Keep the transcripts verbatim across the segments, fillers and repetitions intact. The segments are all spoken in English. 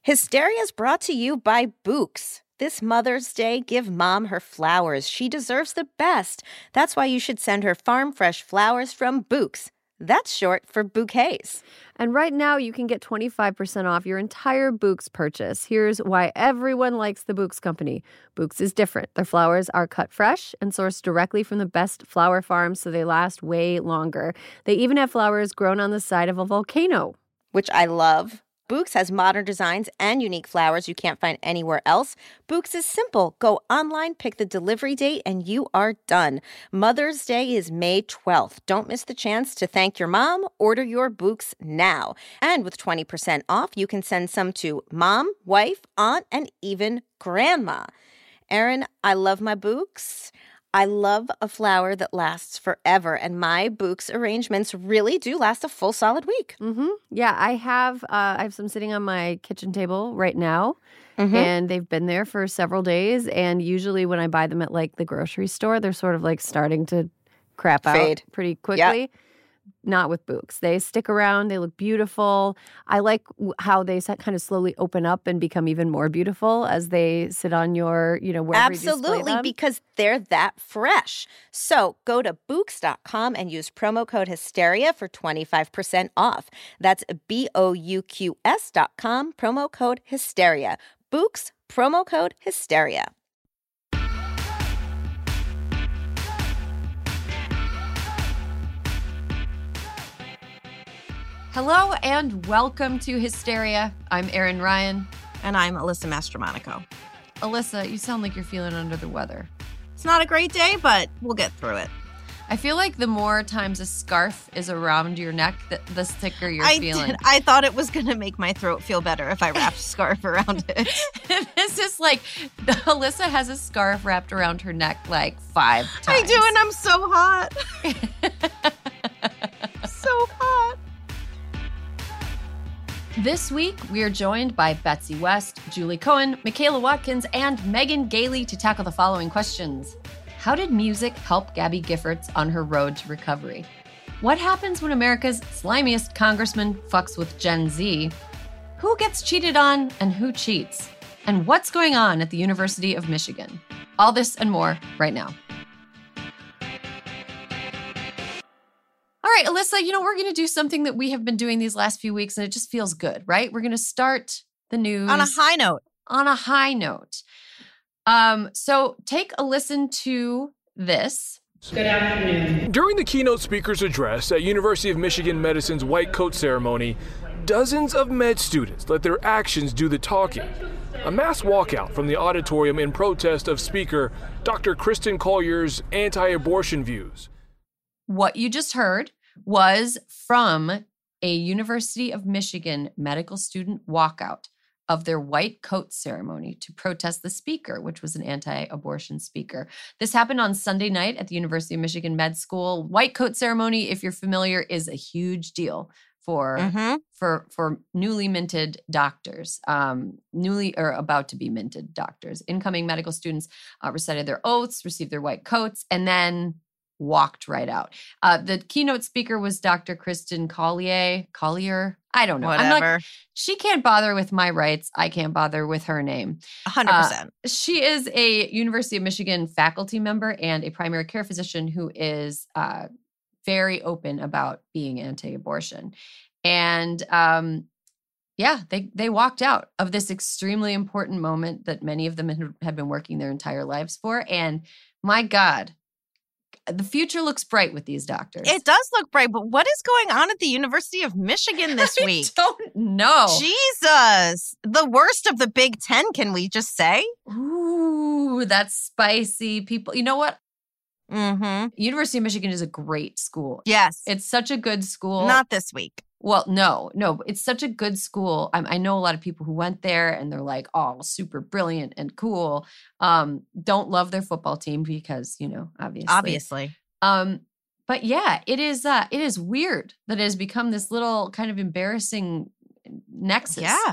Hysteria is brought to you by Bouqs. This Mother's Day, give Mom her flowers. She deserves the best. That's why you should send her farm fresh flowers from Bouqs. That's short for bouquets. And right now, you can get twenty-five percent off your entire Bouqs purchase. Here's why everyone likes the Bouqs company. Bouqs is different. Their flowers are cut fresh and sourced directly from the best flower farms, so they last way longer. They even have flowers grown on the side of a volcano, which I love. Bouqs has modern designs and unique flowers you can't find anywhere else. Bouqs is simple. Go online, pick the delivery date, and you are done. Mother's Day is May twelfth. Don't miss the chance to thank your mom. Order your Bouqs now. And with twenty percent off, you can send some to mom, wife, aunt, and even grandma. Erin, I love my Bouqs. I love a flower that lasts forever, and my Bouqs arrangements really do last a full solid week. Mm-hmm. Yeah, I have uh, I have some sitting on my kitchen table right now, mm-hmm. and they've been there for several days. And usually when I buy them at like the grocery store, they're sort of like starting to crap Fade. out pretty quickly. Yep. Not with Bouqs. They stick around. They look beautiful. I like how they kind of slowly open up and become even more beautiful as they sit on your, you know, wherever you display them. Absolutely, because they're that fresh. So go to Bouqs dot com and use promo code Hysteria for twenty-five percent off. That's B O U Q S dot com, promo code Hysteria. Bouqs, promo code Hysteria. Hello and welcome to Hysteria. I'm Erin Ryan. And I'm Alyssa Mastromonaco. Alyssa, you sound like you're feeling under the weather. It's not a great day, but we'll get through it. I feel like the more times a scarf is around your neck, the, the thicker you're I feeling. Did. I thought it was going to make my throat feel better if I wrapped a scarf around it. It's just like the, Alyssa has a scarf wrapped around her neck like five times. I do, and I'm so hot. So hot. This week, we are joined by Betsy West, Julie Cohen, Michaela Watkins, and Megan Gailey to tackle the following questions. How did music help Gabby Giffords on her road to recovery? What happens when America's slimiest congressman fucks with Gen Z? Who gets cheated on and who cheats? And what's going on at the University of Michigan? All this and more right now. All right, Alyssa, you know, we're going to do something that we have been doing these last few weeks, and it just feels good, right? We're going to start the news on a high note. On a high note. Um, so take a listen to this. Good afternoon. During the keynote speaker's address at University of Michigan Medicine's White Coat ceremony, dozens of med students let their actions do the talking. A mass walkout from the auditorium in protest of Speaker Doctor Kristen Collier's anti-abortion views. What you just heard was from a University of Michigan medical student walkout of their white coat ceremony to protest the speaker, which was an anti-abortion speaker. This happened on Sunday night at the University of Michigan Med School. White coat ceremony, if you're familiar, is a huge deal for mm-hmm. for for newly minted doctors, um, newly or about to be minted doctors. Incoming medical students uh, recited their oaths, received their white coats, and then walked right out. Uh, the keynote speaker was Doctor Kristen Collier. Collier? I don't know. Whatever. I'm not, she can't bother with my rights. I can't bother with her name. one hundred percent. Uh, she is a University of Michigan faculty member and a primary care physician who is uh, very open about being anti-abortion. And um, yeah, they, they walked out of this extremely important moment that many of them had been working their entire lives for. And my God, the future looks bright with these doctors. It does look bright, but what is going on at the University of Michigan this week? I don't know. Jesus. The worst of the Big Ten, can we just say? Ooh, that's spicy. People, you know what? Mm-hmm. University of Michigan is a great school. Yes. It's such a good school. Not this week. Well, no, no, it's such a good school. I, I know a lot of people who went there and they're like, oh, super brilliant and cool. Um, don't love their football team because, you know, obviously. Obviously. Um, but yeah, it is uh, it is weird that it has become this little kind of embarrassing nexus. Yeah.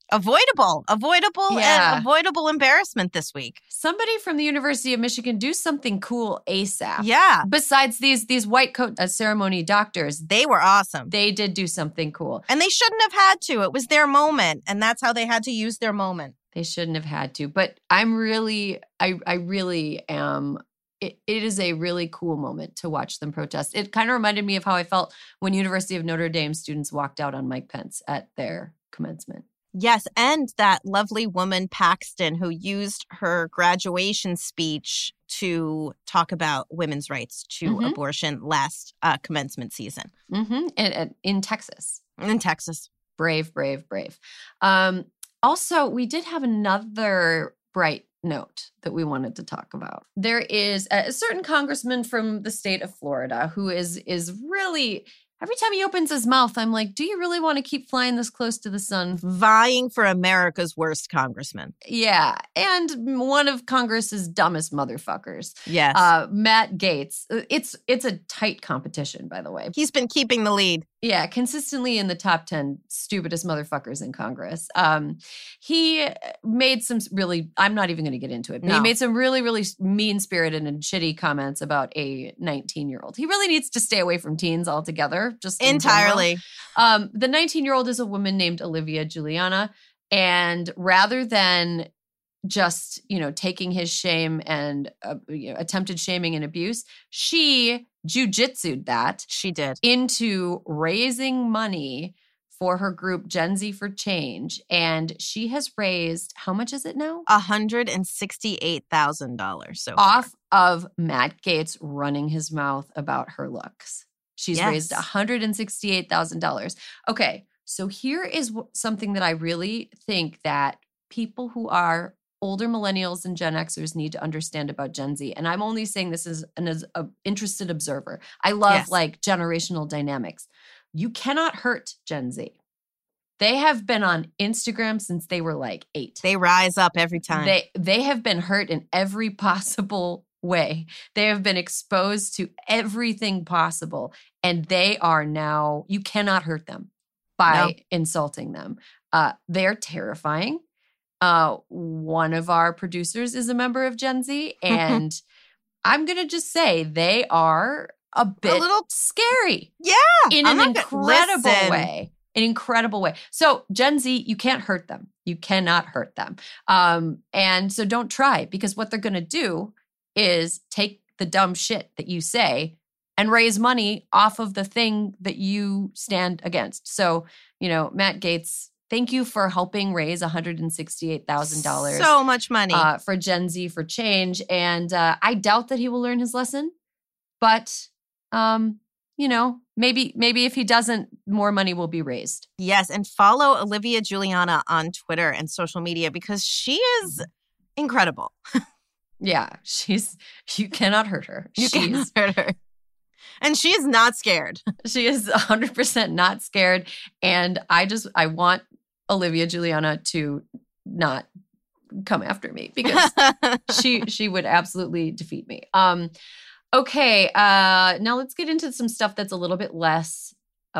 Avoidable, avoidable, Yeah. and avoidable embarrassment this week. Somebody from the University of Michigan do something cool ASAP. Yeah. Besides these these white coat uh, ceremony doctors, They were awesome. they did do something cool. And they shouldn't have had to. It was their moment. And that's how they had to use their moment. They shouldn't have had to. But I'm really, I I really am. It, it is a really cool moment to watch them protest. It kind of reminded me of how I felt when University of Notre Dame students walked out on Mike Pence at their commencement. Yes, and that lovely woman, Paxton, who used her graduation speech to talk about women's rights to Mhm. abortion last uh, commencement season Mm-hmm. And, and in Texas. in Texas. Brave, brave, brave. Um, also, we did have another bright note that we wanted to talk about. There is a, a certain congressman from the state of Florida who is is really, every time he opens his mouth, I'm like, do you really want to keep flying this close to the sun? Vying for America's worst congressman. Yeah. And one of Congress's dumbest motherfuckers, Yes. uh, Matt Gaetz. It's it's a tight competition, by the way. He's been keeping the lead. Yeah, consistently in the top ten stupidest motherfuckers in Congress. Um, he made some really, I'm not even going to get into it, but he No. made some really, really mean-spirited and shitty comments about a nineteen-year-old. He really needs to stay away from teens altogether, just in Entirely. general. Um, the nineteen-year-old is a woman named Olivia Juliana, and rather than just, you know, taking his shame and uh, you know, attempted shaming and abuse, she jujitsu'd that She did. into raising money for her group Gen Z for Change. And she has raised, how much is it now? one hundred sixty-eight thousand dollars so far. Off of Matt Gaetz running his mouth about her looks. She's Yes. raised one hundred sixty-eight thousand dollars. Okay, so here is w- something that I really think that people who are older millennials and Gen Xers need to understand about Gen Z. And I'm only saying this as an as a interested observer. I love Yes. like generational dynamics. You cannot hurt Gen Z. They have been on Instagram since they were like eight. They rise up every time. They they have been hurt in every possible way. They have been exposed to everything possible. And they are now, you cannot hurt them by No. insulting them. Uh, they're terrifying. Uh, one of our producers is a member of Gen Z, and I'm gonna just say they are a bit little- scary. Yeah, In I'm an not gonna- incredible listen. way. An incredible way. So Gen Z, you can't hurt them. You cannot hurt them. Um, and so don't try, because what they're gonna do is take the dumb shit that you say and raise money off of the thing that you stand against. So, you know, Matt Gaetz, thank you for helping raise one hundred sixty-eight thousand dollars So much money. uh, for Gen Z for Change. And uh, I doubt that he will learn his lesson. But, um, you know, maybe maybe if he doesn't, more money will be raised. Yes, and follow Olivia Juliana on Twitter and social media because she is incredible. Yeah, she's, you cannot hurt her. You she's, cannot hurt her. And she is not scared. She is one hundred percent not scared. And I just, I want Olivia Juliana to not come after me because she she would absolutely defeat me. Um, okay, uh, now let's get into some stuff that's a little bit less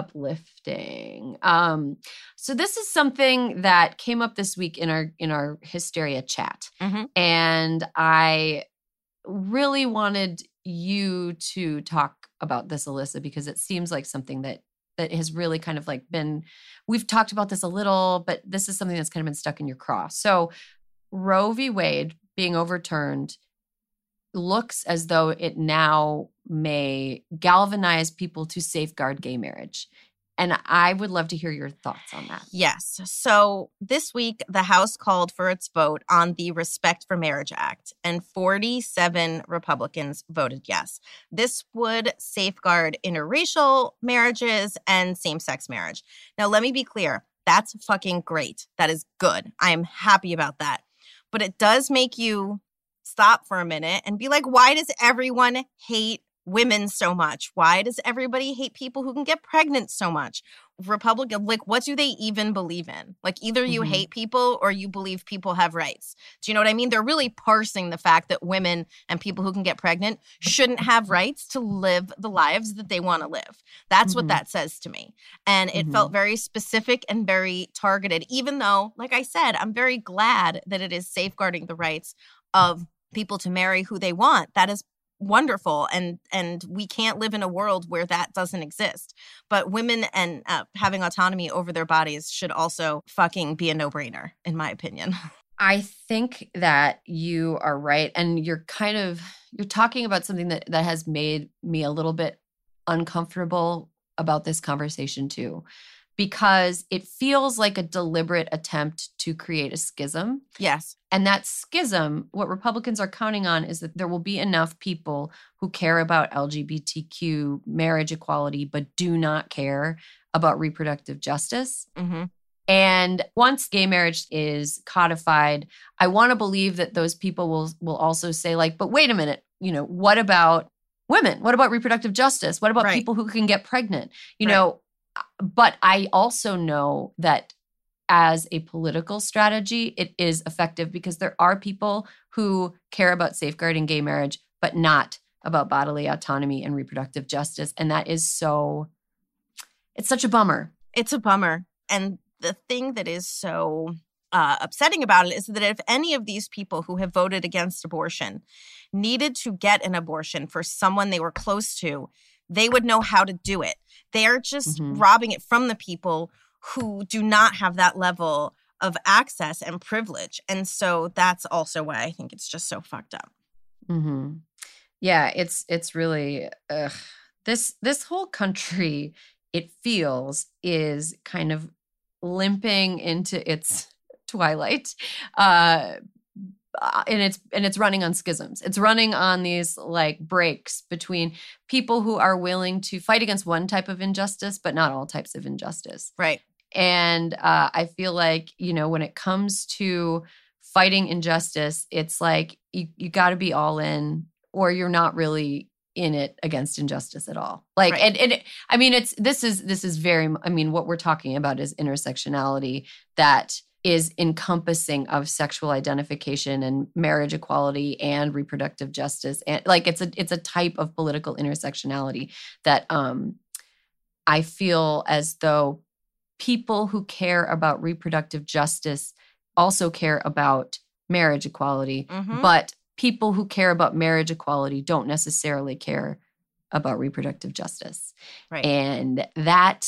uplifting. Um, so this is something that came up this week in our in our Hysteria chat, Mhm. and I really wanted you to talk about this, Alyssa, because it seems like something that that has really kind of like been, we've talked about this a little, but this is something that's kind of been stuck in your craw. So Roe v. Wade being overturned looks as though it now may galvanize people to safeguard gay marriage. And I would love to hear your thoughts on that. Yes. So this week, the House called for its vote on the Respect for Marriage Act, and forty-seven Republicans voted yes. This would safeguard interracial marriages and same-sex marriage. Now, let me be clear. That's fucking great. That is good. I am happy about that. But it does make you stop for a minute and be like, why does everyone hate women so much? Why does everybody hate people who can get pregnant so much? Republican, like, what do they even believe in? Like, either you Mm-hmm. hate people or you believe people have rights. Do you know what I mean? They're really parsing the fact that women and people who can get pregnant shouldn't have rights to live the lives that they want to live. That's Mm-hmm. what that says to me. And it Mm-hmm. felt very specific and very targeted, even though, like I said, I'm very glad that it is safeguarding the rights of people to marry who they want. That is wonderful, and and we can't live in a world where that doesn't exist. But women and uh, having autonomy over their bodies should also fucking be a no-brainer, in my opinion. I think that you are right. And you're kind of, you're talking about something that, that has made me a little bit uncomfortable about this conversation too, because it feels like a deliberate attempt to create a schism. Yes. And that schism, what Republicans are counting on is that there will be enough people who care about L G B T Q marriage equality, but do not care about reproductive justice. Mm-hmm. And once gay marriage is codified, I want to believe that those people will will also say, like, but wait a minute, you know, what about women? What about reproductive justice? What about Right. people who can get pregnant? You Right. know, but I also know that as a political strategy, it is effective because there are people who care about safeguarding gay marriage, but not about bodily autonomy and reproductive justice. And that is so, it's such a bummer. It's a bummer. And the thing that is so uh, upsetting about it is that if any of these people who have voted against abortion needed to get an abortion for someone they were close to, they would know how to do it. They are just Mhm. robbing it from the people who do not have that level of access and privilege. And so that's also why I think it's just so fucked up. Mm-hmm. Yeah, it's it's really ugh. this this whole country, it feels, is kind of limping into its twilight, uh, and it's and it's running on schisms. It's running on these like breaks between people who are willing to fight against one type of injustice, but not all types of injustice. Right. And uh, I feel like, you know, when it comes to fighting injustice, it's like you, you got to be all in or you're not really in it against injustice at all. Like, Right. and, and it, I mean, it's, this is, this is very, I mean, what we're talking about is intersectionality that is encompassing of sexual identification and marriage equality and reproductive justice. And like, it's a, it's a type of political intersectionality that um, I feel as though people who care about reproductive justice also care about marriage equality, Mhm. but people who care about marriage equality don't necessarily care about reproductive justice. Right. And that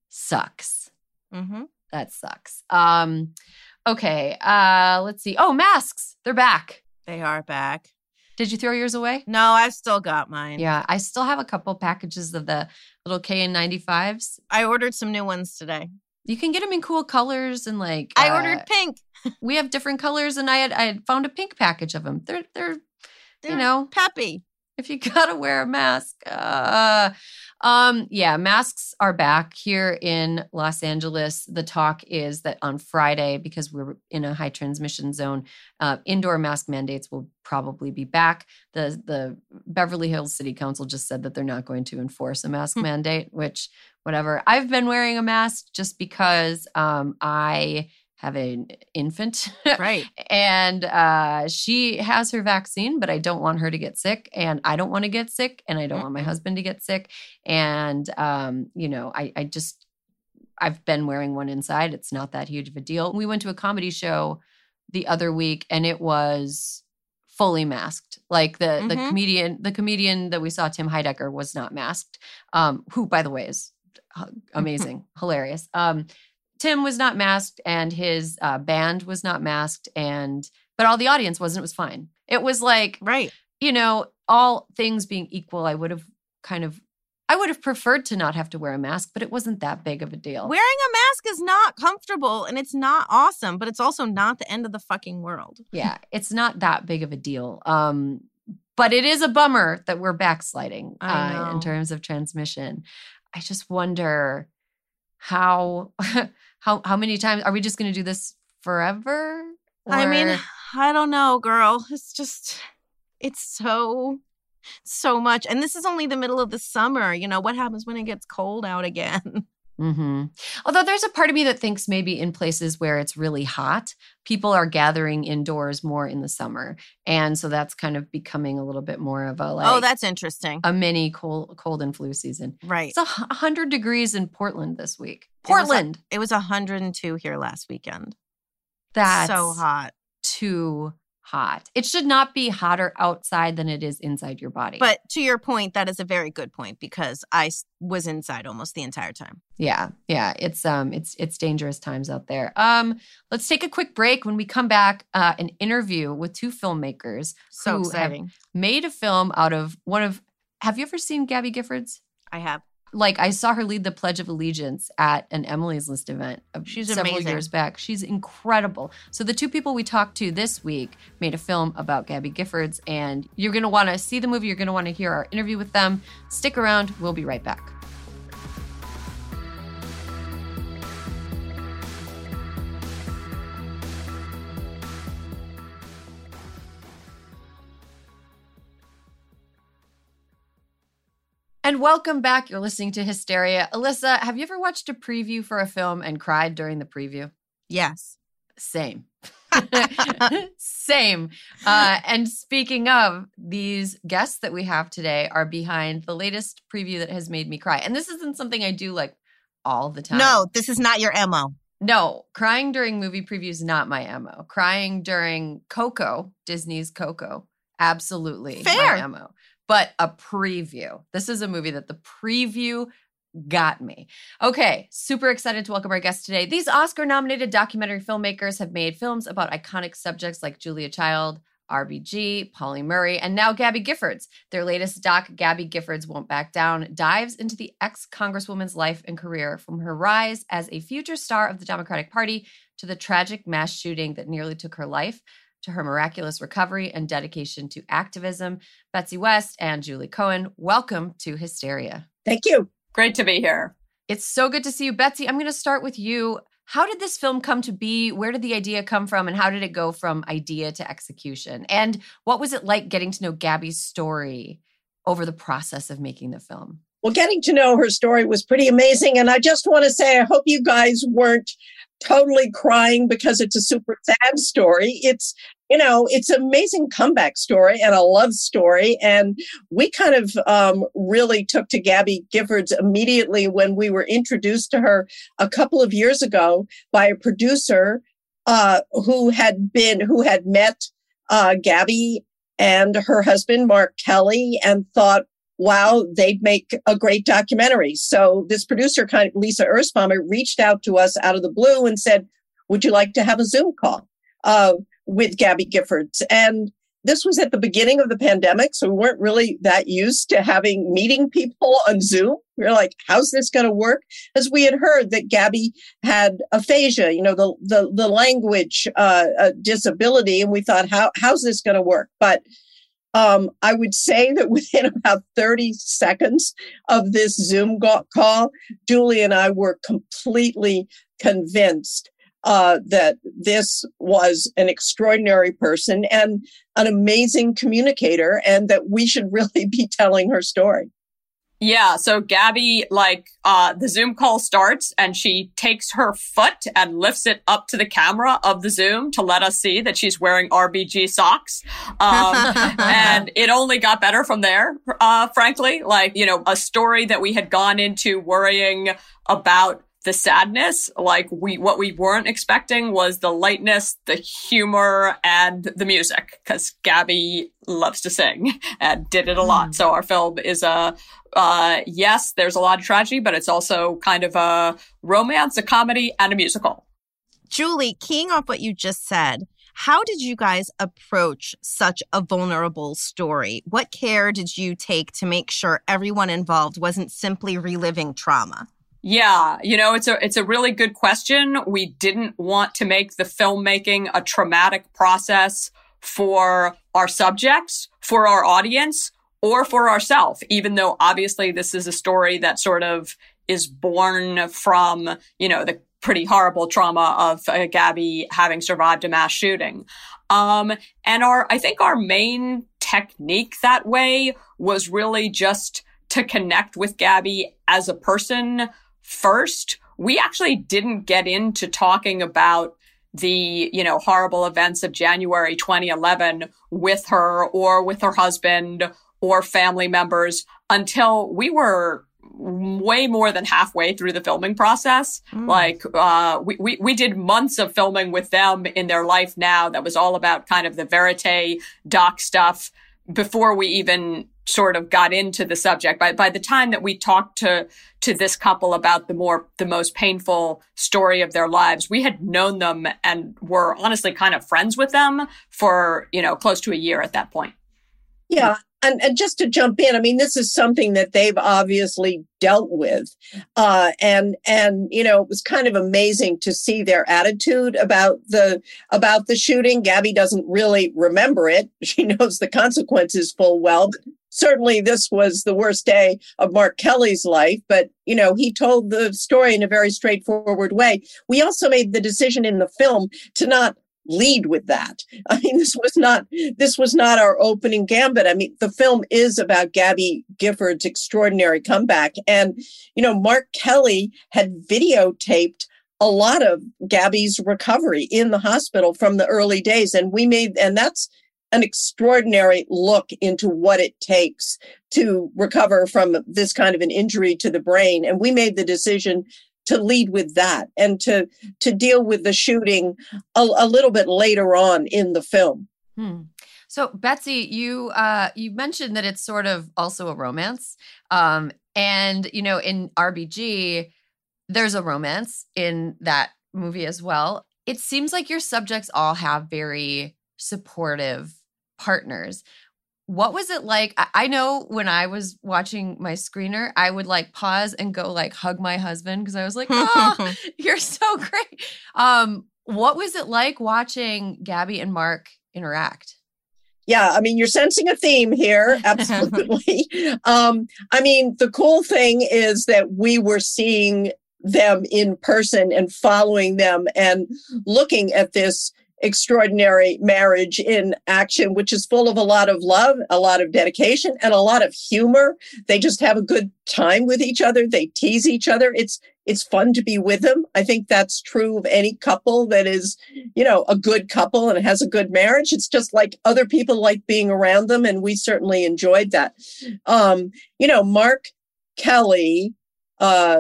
sucks. Mm-hmm. That sucks. Um, okay, uh, let's see. Oh, masks. They're back. They are back. Did you throw yours away? No, I've still got mine. Yeah, I still have a couple packages of the little K N ninety-fives. I ordered some new ones today. You can get them in cool colors and like I uh, ordered pink. we have different colors, and I had I had found a pink package of them. They're they're They're you know, peppy. if you gotta wear a mask. Uh, um, yeah, masks are back here in Los Angeles. The talk is that on Friday, because we're in a high transmission zone, uh, indoor mask mandates will probably be back. The the Beverly Hills City Council just said that they're not going to enforce a mask mandate, which whatever. I've been wearing a mask just because um, I have an infant. Right. And uh, she has her vaccine, but I don't want her to get sick. And I don't want to get sick. And I don't want my husband to get sick. And, um, you know, I, I just, I've been wearing one inside. It's not that huge of a deal. We went to a comedy show the other week and it was fully masked. Like the, the Mhm. comedian, the comedian that we saw, Tim Heidecker, was not masked, um, who, by the way, is amazing, hilarious. Um, Tim was not masked and his uh, band was not masked, and but all the audience wasn't. It was fine. It was like, Right. you know, all things being equal, I would have kind of, I would have preferred to not have to wear a mask, but it wasn't that big of a deal. Wearing a mask is not comfortable and it's not awesome, but it's also not the end of the fucking world. Yeah, it's not that big of a deal. Um, but it is a bummer that we're backsliding I uh, in know. terms of transmission. I just wonder how how how many times are we just going to do this forever? I mean, Or- I don't know, girl. It's just, it's so, so much. And this is only the middle of the summer. You know, what happens when it gets cold out again? Mm-hmm. Although there's a part of me that thinks maybe in places where it's really hot, people are gathering indoors more in the summer. And so that's kind of becoming a little bit more of a like, oh, that's interesting. A mini cold, cold and flu season. Right. It's a hundred degrees in Portland this week. Portland. It was, a, it was one hundred two here last weekend. That's so hot. Too hot. It should not be hotter outside than it is inside your body. But to your point, that is a very good point because I was inside almost the entire time. Yeah, yeah, it's um, it's it's dangerous times out there. Um, let's take a quick break. When we come back, uh, an interview with two filmmakers so who exciting. have made a film out of one of. Have you ever seen Gabby Giffords? I have. Like I saw her lead the Pledge of Allegiance at an Emily's List event She's several amazing. years back. She's incredible. So the two people we talked to this week made a film about Gabby Giffords, and you're going to want to see the movie. You're going to want to hear our interview with them. Stick around. We'll be right back. And welcome back. You're listening to Hysteria. Alyssa, have you ever watched a preview for a film and cried during the preview? Yes. Same. Same. Uh, and speaking of, these guests that we have today are behind the latest preview that has made me cry. And this isn't something I do like all the time. No, this is not your M O. No, crying during movie previews is not my M O. Crying during Coco, Disney's Coco, absolutely Fair. my M O. But a preview. This is a movie that the preview got me. Okay, super excited to welcome our guest today. These Oscar-nominated documentary filmmakers have made films about iconic subjects like Julia Child, R B G, Pauli Murray, and now Gabby Giffords. Their latest doc, Gabby Giffords Won't Back Down, dives into the ex-Congresswoman's life and career from her rise as a future star of the Democratic Party to the tragic mass shooting that nearly took her life, to her miraculous recovery and dedication to activism. Betsy West and Julie Cohen, welcome to Hysteria. Thank you. Great to be here. It's so good to see you. Betsy, I'm going to start with you. How did this film come to be? Where did the idea come from? And how did it go from idea to execution? And what was it like getting to know Gabby's story over the process of making the film? Well, getting to know her story was pretty amazing. And I just want to say, I hope you guys weren't totally crying because it's a super sad story. It's, you know, it's an amazing comeback story and a love story. And we kind of um, really took to Gabby Giffords immediately when we were introduced to her a couple of years ago by a producer uh, who had been, who had met uh, Gabby and her husband, Mark Kelly, and thought, wow, they'd make a great documentary. So this producer, kind of Lisa Erspamer, reached out to us out of the blue and said, would you like to have a Zoom call uh, with Gabby Giffords? And this was at the beginning of the pandemic, so we weren't really that used to having meeting people on Zoom. We were like, how's this going to work? As we had heard that Gabby had aphasia, you know, the the, the language uh, uh, disability, and we thought, how how's this going to work? But Um, I would say that within about thirty seconds of this Zoom go- call, Julie and I were completely convinced uh, that this was an extraordinary person and an amazing communicator, and that we should really be telling her story. Yeah. So Gabby, like, uh, the Zoom call starts and she takes her foot and lifts it up to the camera of the Zoom to let us see that she's wearing R B G socks. Um, and it only got better from there, uh, frankly. Like, you know, a story that we had gone into worrying about the sadness, like we, what we weren't expecting was the lightness, the humor, and the music, because Gabby loves to sing and did it a lot. Mm. So our film is a, uh, yes, there's a lot of tragedy, but it's also kind of a romance, a comedy, and a musical. Julie, keying off what you just said, how did you guys approach such a vulnerable story? What care did you take to make sure everyone involved wasn't simply reliving trauma? Yeah, you know, it's a it's a really good question. We didn't want to make the filmmaking a traumatic process for our subjects, for our audience, or for ourselves, even though obviously this is a story that sort of is born from, you know, the pretty horrible trauma of uh, Gabby having survived a mass shooting. Um, and our, I think our main technique that way was really just to connect with Gabby as a person first. We actually didn't get into talking about the, you know, horrible events of January twenty eleven with her or with her husband or family members until we were way more than halfway through the filming process. Mm. Like, uh, we, we, we did months of filming with them in their life now that was all about kind of the verite doc stuff before we even sort of got into the subject. By, by the time that we talked to, to this couple about the more, the most painful story of their lives, we had known them and were honestly kind of friends with them for, you know, close to a year at that point. Yeah. And, and just to jump in, I mean, this is something that they've obviously dealt with. Uh, and, and, you know, it was kind of amazing to see their attitude about the, about the shooting. Gabby doesn't really remember it. She knows the consequences full well. But certainly this was the worst day of Mark Kelly's life, but, you know, he told the story in a very straightforward way. We also made the decision in the film to not lead with that. I mean, this was not, this was not our opening gambit. I mean, the film is about Gabby Gifford's extraordinary comeback. And, you know, Mark Kelly had videotaped a lot of Gabby's recovery in the hospital from the early days. And we made, and that's an extraordinary look into what it takes to recover from this kind of an injury to the brain. And we made the decision to lead with that and to to deal with the shooting a, a little bit later on in the film. Hmm. So, Betsy, you uh, you mentioned that it's sort of also a romance. Um, and, you know, in R B G, there's a romance in that movie as well. It seems like your subjects all have very supportive partners. What was it like? I know when I was watching my screener, I would like pause and go like hug my husband because I was like, oh, you're so great. Um, what was it like watching Gabby and Mark interact? Yeah, I mean, you're sensing a theme here. Absolutely. um, I mean, the cool thing is that we were seeing them in person and following them and looking at this extraordinary marriage in action, which is full of a lot of love, a lot of dedication, and a lot of humor. They just have a good time with each other. They tease each other. It's it's fun to be with them. I think that's true of any couple that is, you know, a good couple and has a good marriage. It's just like other people like being around them, and we certainly enjoyed that. Um, you know, Mark Kelly uh,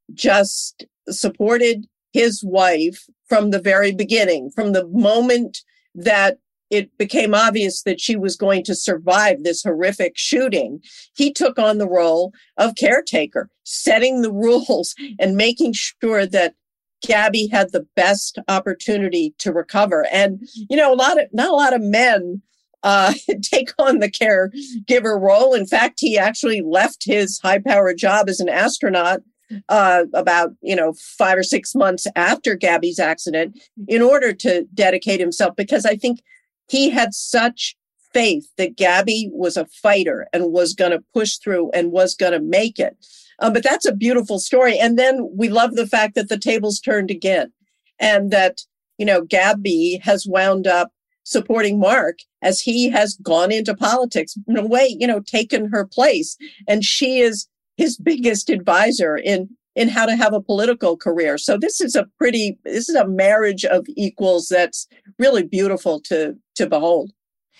just supported his wife from the very beginning, from the moment that it became obvious that she was going to survive this horrific shooting. He took on the role of caretaker, setting the rules and making sure that Gabby had the best opportunity to recover. And, you know, a lot of, not a lot of men uh, take on the caregiver role. In fact, he actually left his high-powered job as an astronaut Uh, about, you know, five or six months after Gabby's accident in order to dedicate himself, because I think he had such faith that Gabby was a fighter and was going to push through and was going to make it. Um, but that's a beautiful story. And then we love the fact that the tables turned again and that, you know, Gabby has wound up supporting Mark as he has gone into politics, in a way, you know, taken her place. And she is his biggest advisor in, in how to have a political career. So this is a pretty, this is a marriage of equals that's really beautiful to, to behold.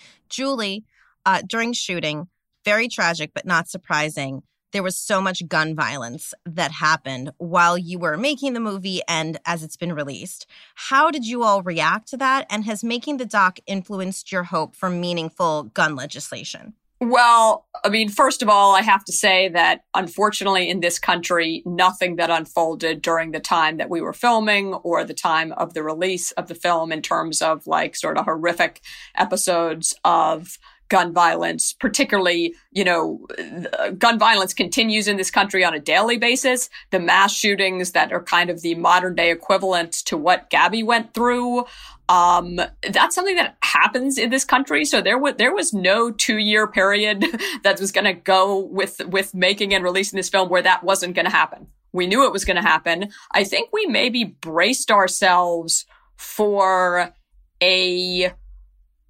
Julie, uh, during shooting, very tragic, but not surprising. There was so much gun violence that happened while you were making the movie and as it's been released. How did you all react to that? And has making the doc influenced your hope for meaningful gun legislation? Well, I mean, first of all, I have to say that unfortunately in this country, nothing that unfolded during the time that we were filming or the time of the release of the film in terms of like sort of horrific episodes of gun violence, particularly, you know, gun violence continues in this country on a daily basis. The mass shootings that are kind of the modern day equivalent to what Gabby went through. Um, that's something that happens in this country. So there was, there was no two year period that was going to go with, with making and releasing this film where that wasn't going to happen. We knew it was going to happen. I think we maybe braced ourselves for a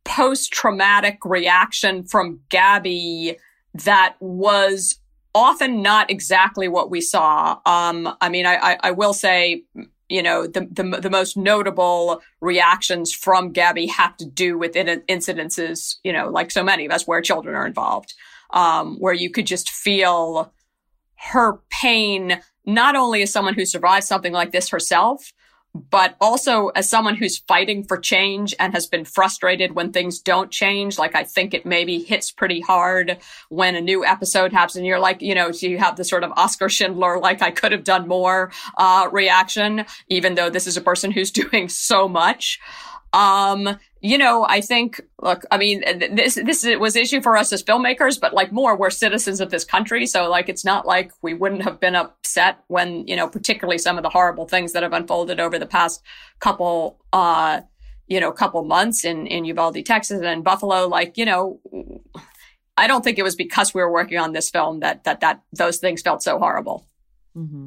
post-traumatic reaction from Gabby that was often not exactly what we saw. Um, I mean, I, I, I will say, you know, the, the the most notable reactions from Gabby have to do with in- incidences, you know, like so many of us, where children are involved, um, where you could just feel her pain, not only as someone who survived something like this herself, but also as someone who's fighting for change and has been frustrated when things don't change. Like, I think it maybe hits pretty hard when a new episode happens and you're like, you know, you have the sort of Oscar Schindler, like, I could have done more uh, reaction, even though this is a person who's doing so much. Um, you know, I think, look, I mean, this, this was an issue for us as filmmakers, but like more, we're citizens of this country. So like, it's not like we wouldn't have been upset when, you know, particularly some of the horrible things that have unfolded over the past couple, uh, you know, couple months in, in Uvalde, Texas and in Buffalo. Like, you know, I don't think it was because we were working on this film that, that, that those things felt so horrible. Mm-hmm.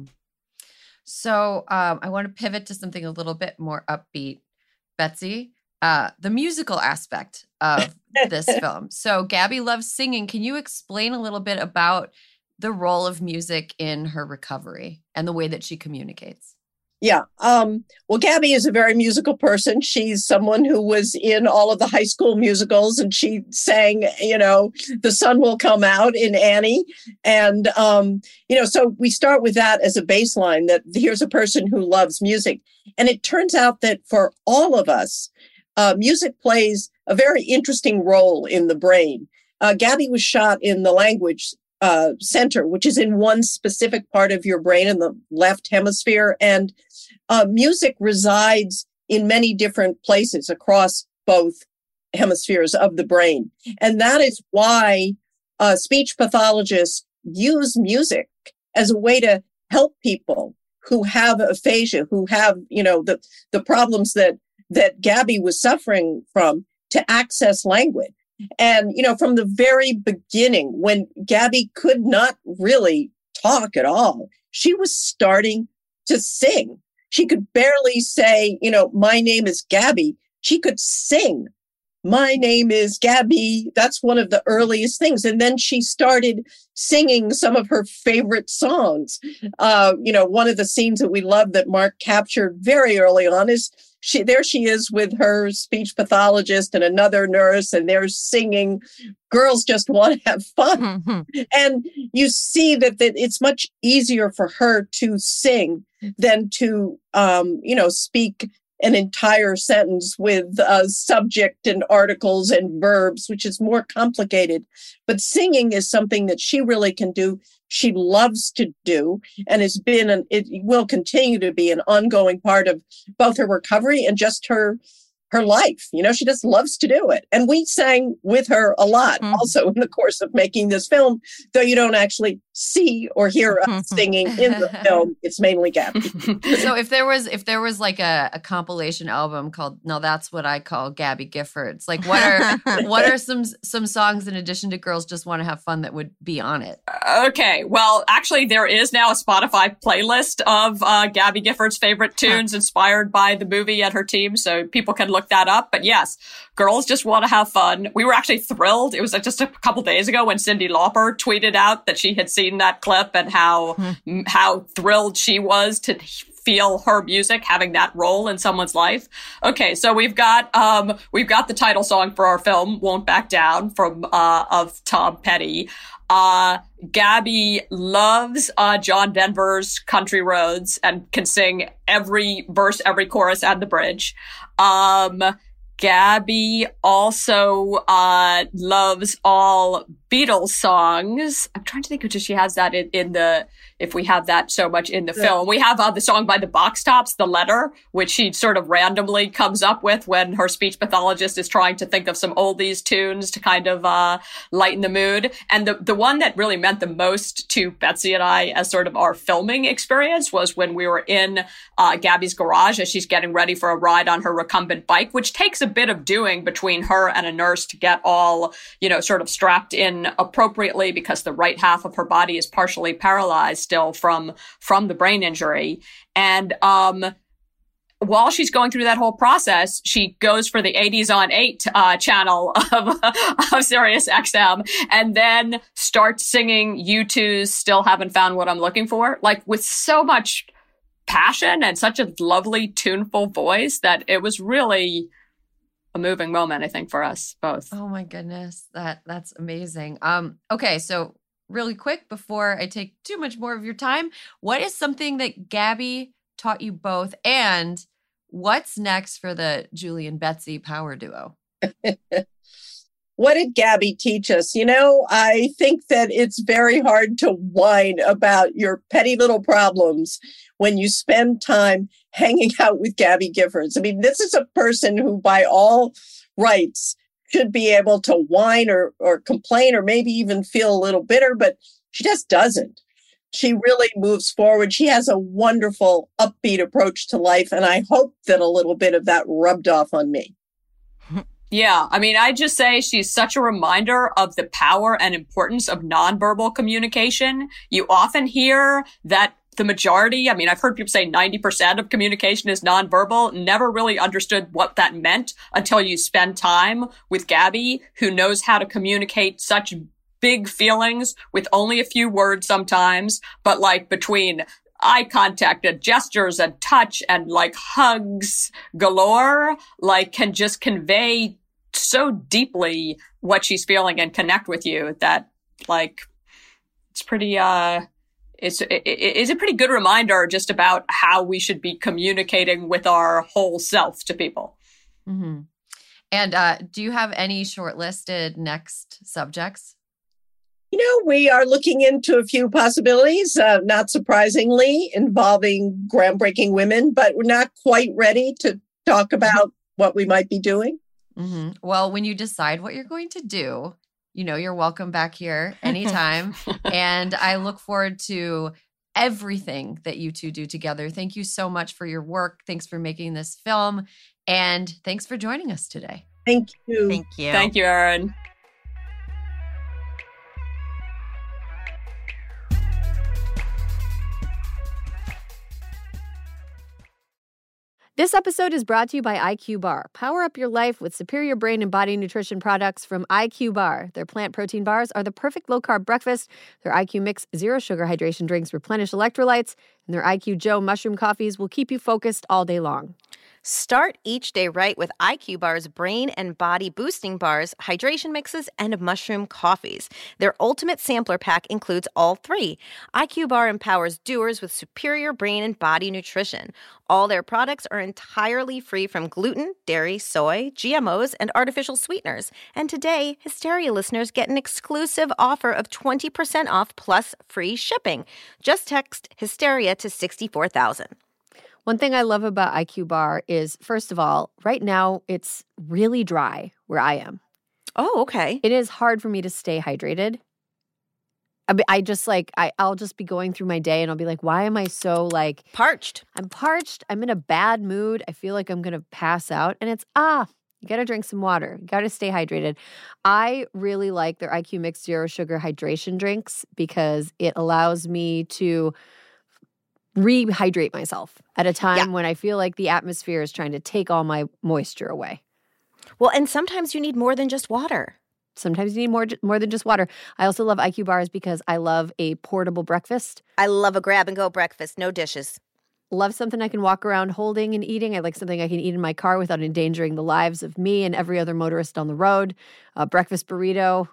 So, um, I want to pivot to something a little bit more upbeat. Betsy, uh, the musical aspect of this film. So Gabby loves singing. Can you explain a little bit about the role of music in her recovery and the way that she communicates? Yeah. Um, well, Gabby is a very musical person. She's someone who was in all of the high school musicals, and she sang, you know, The Sun Will Come Out in Annie. And, um, you know, so we start with that as a baseline, that here's a person who loves music. And it turns out that for all of us, uh, music plays a very interesting role in the brain. Uh, Gabby was shot in the language uh, center, which is in one specific part of your brain in the left hemisphere. And uh, music resides in many different places across both hemispheres of the brain. And that is why uh, speech pathologists use music as a way to help people who have aphasia, who have, you know, the, the problems that, that Gabby was suffering from, to access language. And, you know, from the very beginning, when Gabby could not really talk at all, she was starting to sing. She could barely say, you know, my name is Gabby. She could sing, my name is Gabby. That's one of the earliest things. And then she started singing some of her favorite songs. Uh, you know, one of the scenes that we love that Mark captured very early on is she, there she is with her speech pathologist and another nurse, and they're singing, Girls Just Want to Have Fun. Mm-hmm. And you see that, that it's much easier for her to sing than to, um, you know, speak an entire sentence with a subject and articles and verbs, which is more complicated. But singing is something that she really can do. She loves to do, and has been, an, it will continue to be an ongoing part of both her recovery and just her her life. You know, she just loves to do it. And we sang with her a lot mm-hmm. also in the course of making this film, though you don't actually see or hear us singing in the film. It's mainly Gabby. So if there was if there was like a, a compilation album called "No, That's What I Call Gabby Giffords," like what are what are some some songs in addition to "Girls Just Want to Have Fun" that would be on it? Okay, well, actually, there is now a Spotify playlist of uh, Gabby Giffords' favorite tunes huh. inspired by the movie and her team, so people can look that up. But yes, Girls Just Want to Have Fun. We were actually thrilled. It was like just a couple days ago when Cyndi Lauper tweeted out that she had seen that clip and how mm-hmm. how thrilled she was to feel her music having that role in someone's life. Okay, so we've got um we've got the title song for our film, Won't Back Down, from uh of Tom Petty. Uh, Gabby loves uh, John Denver's Country Roads and can sing every verse, every chorus, and the bridge. Um, Gabby also uh, loves all Beatles songs. I'm trying to think if she has that in, in the, if we have that so much in the yeah. film. We have uh, the song by the Box Tops, The Letter, which she sort of randomly comes up with when her speech pathologist is trying to think of some oldies tunes to kind of uh, lighten the mood. And the, the one that really meant the most to Betsy and I as sort of our filming experience was when we were in uh, Gabby's garage as she's getting ready for a ride on her recumbent bike, which takes a bit of doing between her and a nurse to get all, you know, sort of strapped in appropriately because the right half of her body is partially paralyzed still from, from the brain injury. And, um, while she's going through that whole process, she goes for the eighties on eight uh, channel of, of Sirius X M and then starts singing U two's Still Haven't Found What I'm Looking For, like with so much passion and such a lovely, tuneful voice that it was really a moving moment, I think, for us both. Oh my goodness. That that's amazing. Um, okay, so really quick before I take too much more of your time, what is something that Gabby taught you both, and what's next for the Julie and Betsy power duo? What did Gabby teach us? You know, I think that it's very hard to whine about your petty little problems when you spend time hanging out with Gabby Giffords. I mean, this is a person who, by all rights, should be able to whine or, or complain or maybe even feel a little bitter, but she just doesn't. She really moves forward. She has a wonderful, upbeat approach to life, and I hope that a little bit of that rubbed off on me. Yeah, I mean, I just say she's such a reminder of the power and importance of nonverbal communication. You often hear that the majority, I mean, I've heard people say ninety percent of communication is nonverbal. Never really understood what that meant until you spend time with Gabby, who knows how to communicate such big feelings with only a few words sometimes, but like between eye contact and gestures and touch and like hugs galore, like can just convey so deeply what she's feeling and connect with you that like it's pretty, uh, it's, it, it's a pretty good reminder just about how we should be communicating with our whole self to people. Mm-hmm. And uh, do you have any shortlisted next subjects? You know, we are looking into a few possibilities, uh, not surprisingly, involving groundbreaking women, but we're not quite ready to talk about what we might be doing. Mm-hmm. Well, when you decide what you're going to do, you know, you're welcome back here anytime. And I look forward to everything that you two do together. Thank you so much for your work. Thanks for making this film. And thanks for joining us today. Thank you. Thank you. Thank you, Erin. This episode is brought to you by I Q Bar. Power up your life with superior brain and body nutrition products from I Q Bar. Their plant protein bars are the perfect low-carb breakfast. Their I Q Mix zero-sugar hydration drinks replenish electrolytes. And their I Q Joe mushroom coffees will keep you focused all day long. Start each day right with I Q Bar's brain and body boosting bars, hydration mixes, and mushroom coffees. Their ultimate sampler pack includes all three. I Q Bar empowers doers with superior brain and body nutrition. All their products are entirely free from gluten, dairy, soy, G M Os, and artificial sweeteners. And today, Hysteria listeners get an exclusive offer of twenty percent off plus free shipping. Just text Hysteria to sixty-four thousand. One thing I love about I Q Bar is, first of all, right now it's really dry where I am. Oh, okay. It is hard for me to stay hydrated. I, I just like, I, I'll just be going through my day and I'll be like, why am I so like... Parched. I'm parched. I'm in a bad mood. I feel like I'm going to pass out. And it's, ah, you got to drink some water. You got to stay hydrated. I really like their I Q Mix Zero Sugar Hydration drinks because it allows me to rehydrate myself at a time yeah. when I feel like the atmosphere is trying to take all my moisture away. Well, and sometimes you need more than just water. Sometimes you need more more than just water. I also love I Q Bars because I love a portable breakfast. I love a grab-and-go breakfast, no dishes. Love something I can walk around holding and eating. I like something I can eat in my car without endangering the lives of me and every other motorist on the road. A breakfast burrito,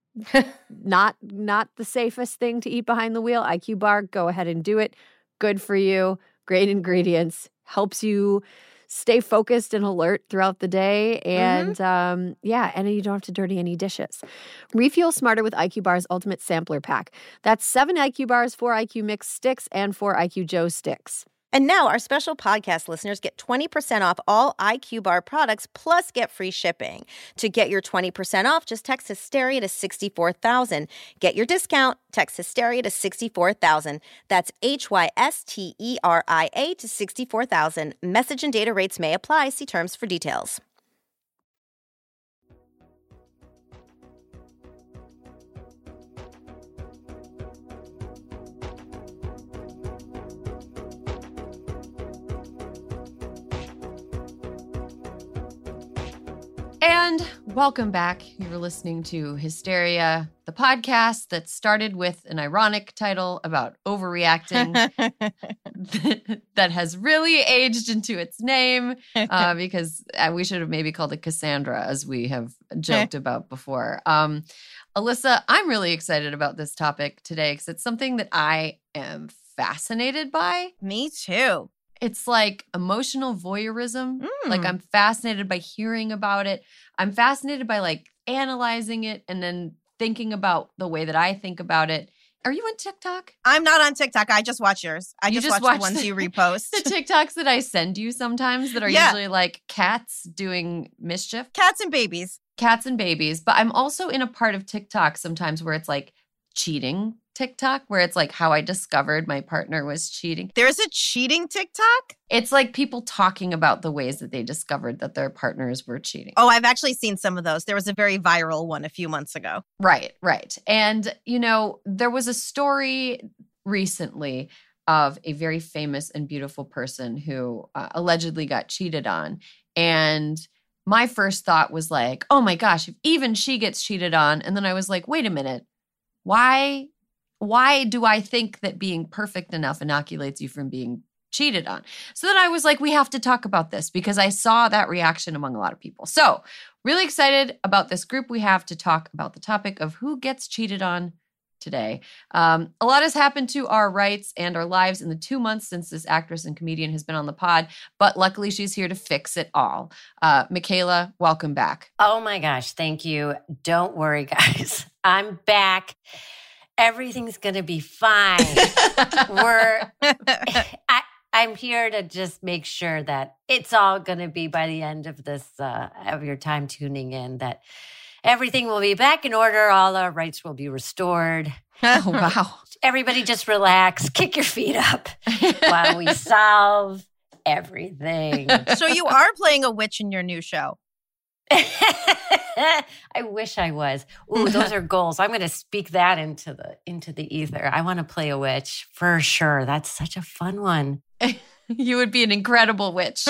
not not the safest thing to eat behind the wheel. I Q Bar, go ahead and do it. Good for you. Great ingredients. Helps you stay focused and alert throughout the day. And mm-hmm. um, yeah, and you don't have to dirty any dishes. Refuel smarter with I Q Bar's Ultimate Sampler Pack. That's seven I Q Bars, four I Q Mix sticks, and four I Q Joe sticks. And now our special podcast listeners get twenty percent off all I Q Bar products plus get free shipping. To get your twenty percent off, just text Hysteria to sixty-four thousand. Get your discount, text Hysteria to sixty-four thousand. That's H Y S T E R I A to sixty-four thousand. Message and data rates may apply. See terms for details. And welcome back. You were listening to Hysteria, the podcast that started with an ironic title about overreacting that has really aged into its name uh, because we should have maybe called it Cassandra, as we have joked about before. Um, Alyssa, I'm really excited about this topic today because it's something that I am fascinated by. Me too. It's like emotional voyeurism. Mm. Like I'm fascinated by hearing about it. I'm fascinated by like analyzing it and then thinking about the way that I think about it. Are you on TikTok? I'm not on TikTok. I just watch yours. I You just, just watch, watch the ones the- you repost. The TikToks that I send you sometimes that are Yeah. usually like cats doing mischief. Cats and babies. Cats and babies. But I'm also in a part of TikTok sometimes where it's like cheating TikTok, where it's like how I discovered my partner was cheating. There's a cheating TikTok? It's like people talking about the ways that they discovered that their partners were cheating. Oh, I've actually seen some of those. There was a very viral one a few months ago. Right, right. And, you know, there was a story recently of a very famous and beautiful person who uh, allegedly got cheated on. And my first thought was like, oh my gosh, if even she gets cheated on. And then I was like, wait a minute, why, why do I think that being perfect enough inoculates you from being cheated on? So then I was like, we have to talk about this because I saw that reaction among a lot of people. So really excited about this group we have to talk about the topic of who gets cheated on today. Um, a lot has happened to our rights and our lives in the two months since this actress and comedian has been on the pod, but luckily she's here to fix it all. Uh, Michaela, welcome back. Oh my gosh, thank you. Don't worry, guys. I'm back. Everything's going to be fine. We're, I, I'm here to just make sure that it's all going to be by the end of this, uh, of your time tuning in, that everything will be back in order. All our rights will be restored. Oh, wow. Everybody just relax, kick your feet up while we solve everything. So you are playing a witch in your new show. I wish I was. Ooh, those are goals. I'm going to speak that into the into the ether. I want to play a witch for sure. That's such a fun one. You would be an incredible witch.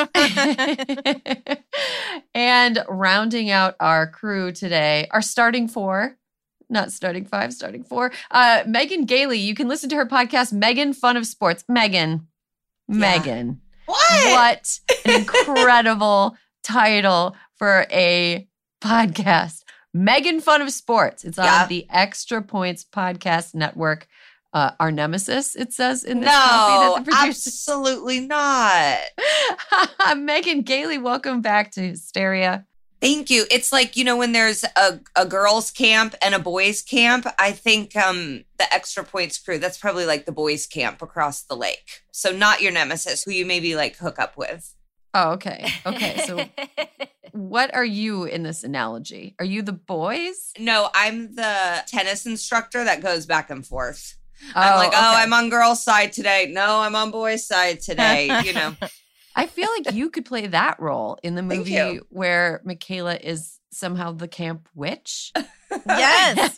And rounding out our crew today, our starting four, not starting five, starting four, uh, Megan Gailey. You can listen to her podcast, Megan Fun of Sports. Megan, Yeah. Megan. What? What an incredible title for a podcast. Megan Fun of Sports. It's on Yeah. the Extra Points Podcast Network. Uh, our nemesis, it says in this No, copy that the producers. absolutely not. Megan Gailey, welcome back to Hysteria. Thank you. It's like, you know, when there's a, a girls' camp and a boys' camp, I think um, the Extra Points crew, that's probably like the boys' camp across the lake. So not your nemesis, who you maybe like hook up with. Oh, okay. Okay. So what are you in this analogy? Are you the boys? No, I'm the tennis instructor that goes back and forth. Oh, I'm like, oh, okay. I'm on girls' side today. No, I'm on boys' side today. You know, I feel like you could play that role in the Thank movie you. where Michaela is somehow the camp witch. Yes.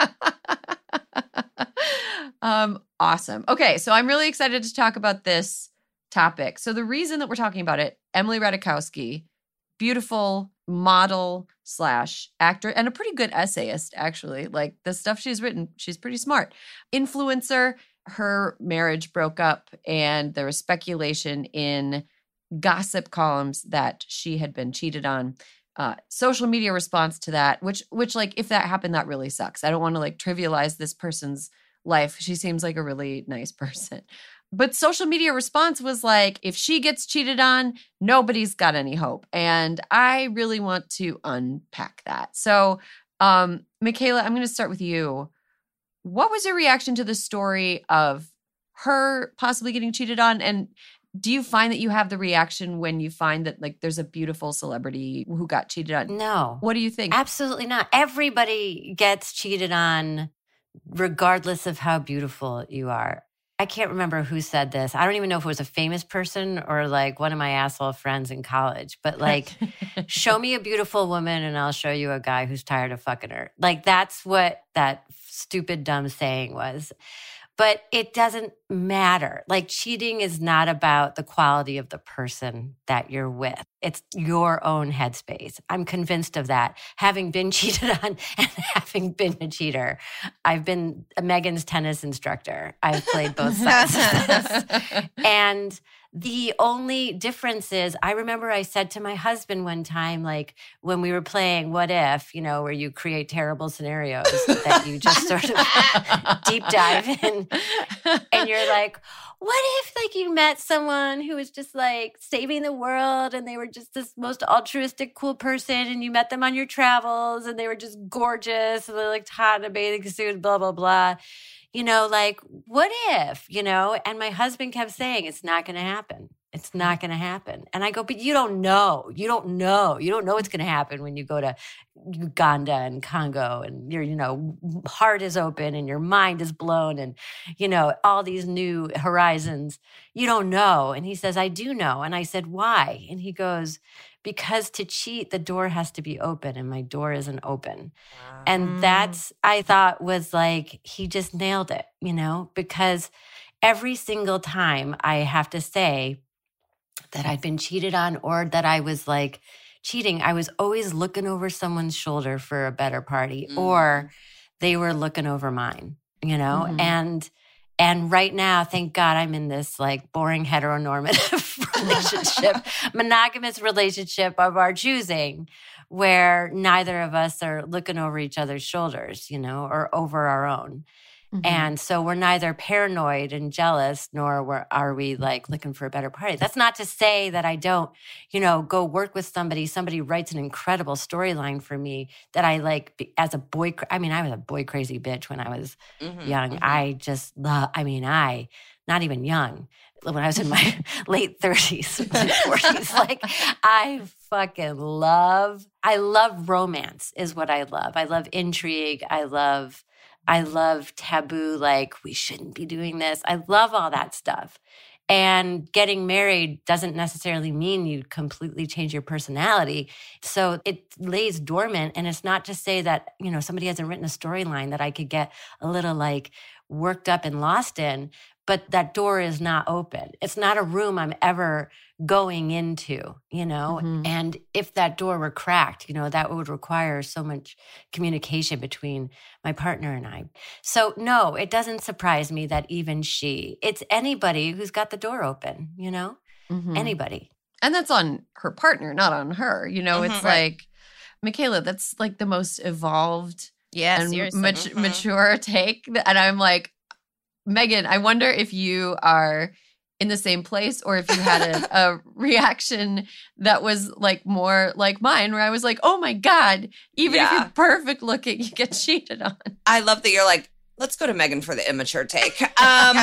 um, awesome. Okay, so I'm really excited to talk about this topic. So the reason that we're talking about it, Emily Ratajkowski, beautiful model slash actor and a pretty good essayist, actually. Like the stuff she's written, she's pretty smart. Influencer, her marriage broke up and there was speculation in gossip columns that she had been cheated on. Uh, social media response to that, which, which like, if that happened, that really sucks. I don't want to like trivialize this person's life. She seems like a really nice person. But social media response was like, if she gets cheated on, nobody's got any hope. And I really want to unpack that. So, um, Michaela, I'm going to start with you. What was your reaction to the story of her possibly getting cheated on? And do you find that you have the reaction when you find that like there's a beautiful celebrity who got cheated on? No. What do you think? Absolutely not. Everybody gets cheated on regardless of how beautiful you are. I can't remember who said this. I don't even know if it was a famous person or like one of my asshole friends in college, but like, show me a beautiful woman and I'll show you a guy who's tired of fucking her. Like, that's what that stupid, dumb saying was. But it doesn't matter. Like cheating is not about the quality of the person that you're with. It's your own headspace. I'm convinced of that. Having been cheated on and having been a cheater, I've been Megan's tennis instructor. I've played both sides of this. And the only difference is, I remember I said to my husband one time, like when we were playing What If, you know, where you create terrible scenarios that you just sort of deep dive in. And you're like, what if like you met someone who was just like saving the world and they were just this most altruistic, cool person and you met them on your travels and they were just gorgeous and they looked hot in a bathing suit, blah, blah, blah. You know, like, what if, you know? And my husband kept saying, it's not going to happen. It's not going to happen. And I go, but you don't know. You don't know. You don't know what's going to happen when you go to Uganda and Congo and your, you know, heart is open and your mind is blown and, you know, all these new horizons. You don't know. And he says, I do know. And I said, why? And he goes, because to cheat, the door has to be open and my door isn't open. Wow. And that's, I thought was like, he just nailed it, you know, because every single time I have to say that I've been cheated on or that I was like cheating, I was always looking over someone's shoulder for a better party mm. or they were looking over mine, you know, mm-hmm. and And right now, thank God I'm in this like boring heteronormative relationship, monogamous relationship of our choosing, where neither of us are looking over each other's shoulders, you know, or over our own. Mm-hmm. And so we're neither paranoid and jealous, nor we're, are we like looking for a better party. That's not to say that I don't, you know, go work with somebody. Somebody writes an incredible storyline for me that I like as a boy. I mean, I was a boy crazy bitch when I was mm-hmm, young. Mm-hmm. I just love, I mean, I, not even young, when I was in my late thirties, forties, like I fucking love, I love romance is what I love. I love intrigue. I love I love taboo, like we shouldn't be doing this. I love all that stuff. And getting married doesn't necessarily mean you completely change your personality. So it lays dormant. And it's not to say that, you know, somebody hasn't written a storyline that I could get a little like worked up and lost in, but that door is not open. It's not a room I'm ever going into, you know? Mm-hmm. And if that door were cracked, you know, that would require so much communication between my partner and I. So no, it doesn't surprise me that even she, it's anybody who's got the door open, you know? Mm-hmm. Anybody. And that's on her partner, not on her. You know, mm-hmm, it's right. like, Michaela, that's like the most evolved yeah, and mat- mm-hmm. mature take. And I'm like, Megan, I wonder if you are in the same place or if you had a, a reaction that was like more like mine, where I was like, oh my God, even yeah. if you're perfect looking, you get cheated on. I love that you're like, let's go to Megan for the immature take. Um,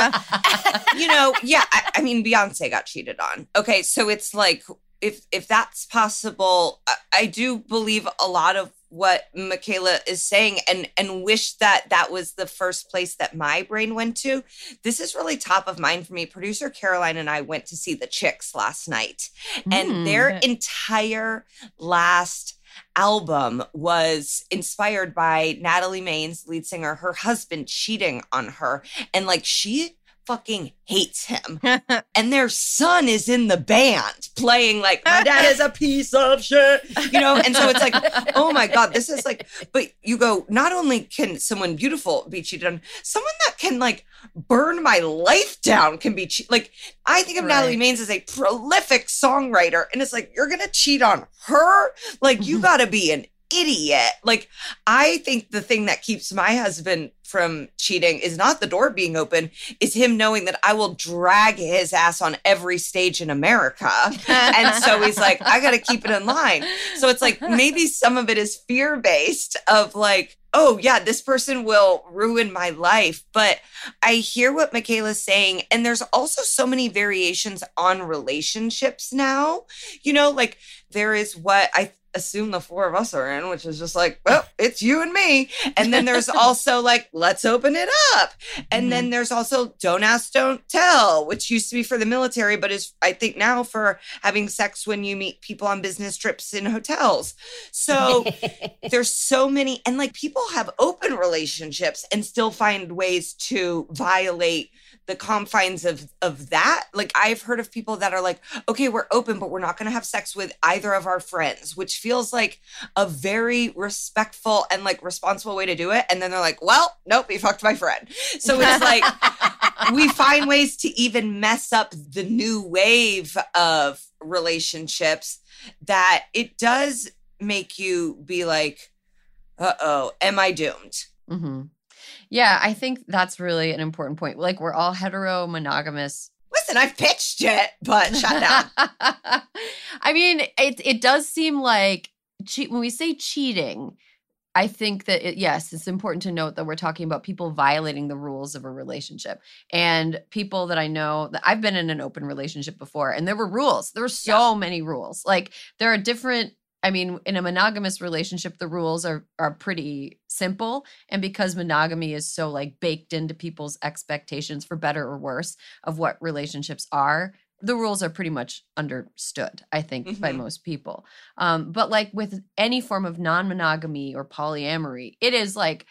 you know, yeah, I, I mean, Beyonce got cheated on. Okay, so it's like, if if that's possible, I, I do believe a lot of what Michaela is saying and and wish that that was the first place that my brain went to. This is really top of mind for me. Producer Caroline and I went to see the Chicks last night, mm. and their entire last album was inspired by Natalie Maines, lead singer, her husband cheating on her. And like she fucking hates him. And their son is in the band playing like, my dad is a piece of shit, you know? And so it's like, oh my God, this is like, but you go, not only can someone beautiful be cheated on, someone that can like burn my life down can be che- like, I think of right. Natalie Maines as a prolific songwriter. And it's like, you're going to cheat on her? Like, you got to be an idiot. Like, I think the thing that keeps my husband from cheating is not the door being open, is him knowing that I will drag his ass on every stage in America. And so he's like, I got to keep it in line. So it's like, maybe some of it is fear-based of like, oh yeah, this person will ruin my life. But I hear what Michaela's saying. And there's also so many variations on relationships now, you know, like there is what I assume the four of us are in, which is just like, well, it's you and me. And then there's also like, let's open it up. And mm-hmm. then there's also don't ask, don't tell, which used to be for the military, but is I think now for having sex when you meet people on business trips in hotels. So there's so many, and like people have open relationships and still find ways to violate the confines of of that. Like I've heard of people that are like, okay, we're open, but we're not going to have sex with either of our friends, which feels like a very respectful and like responsible way to do it. And then they're like, well, nope, you fucked my friend. So it's like, we find ways to even mess up the new wave of relationships that it does make you be like, uh-oh, am I doomed? Mm-hmm. Yeah, I think that's really an important point. Like, we're all hetero monogamous. Listen, I've pitched it, but shut down. I mean, it it does seem like che- when we say cheating, I think that, it, yes, it's important to note that we're talking about people violating the rules of a relationship. And people that I know, that I've been in an open relationship before, and there were rules. There were so yeah. many rules. Like, there are different I mean, in a monogamous relationship, the rules are are pretty simple. And because monogamy is so like baked into people's expectations, for better or worse, of what relationships are, the rules are pretty much understood, I think, mm-hmm. by most people. Um, but like with any form of non-monogamy or polyamory, it is like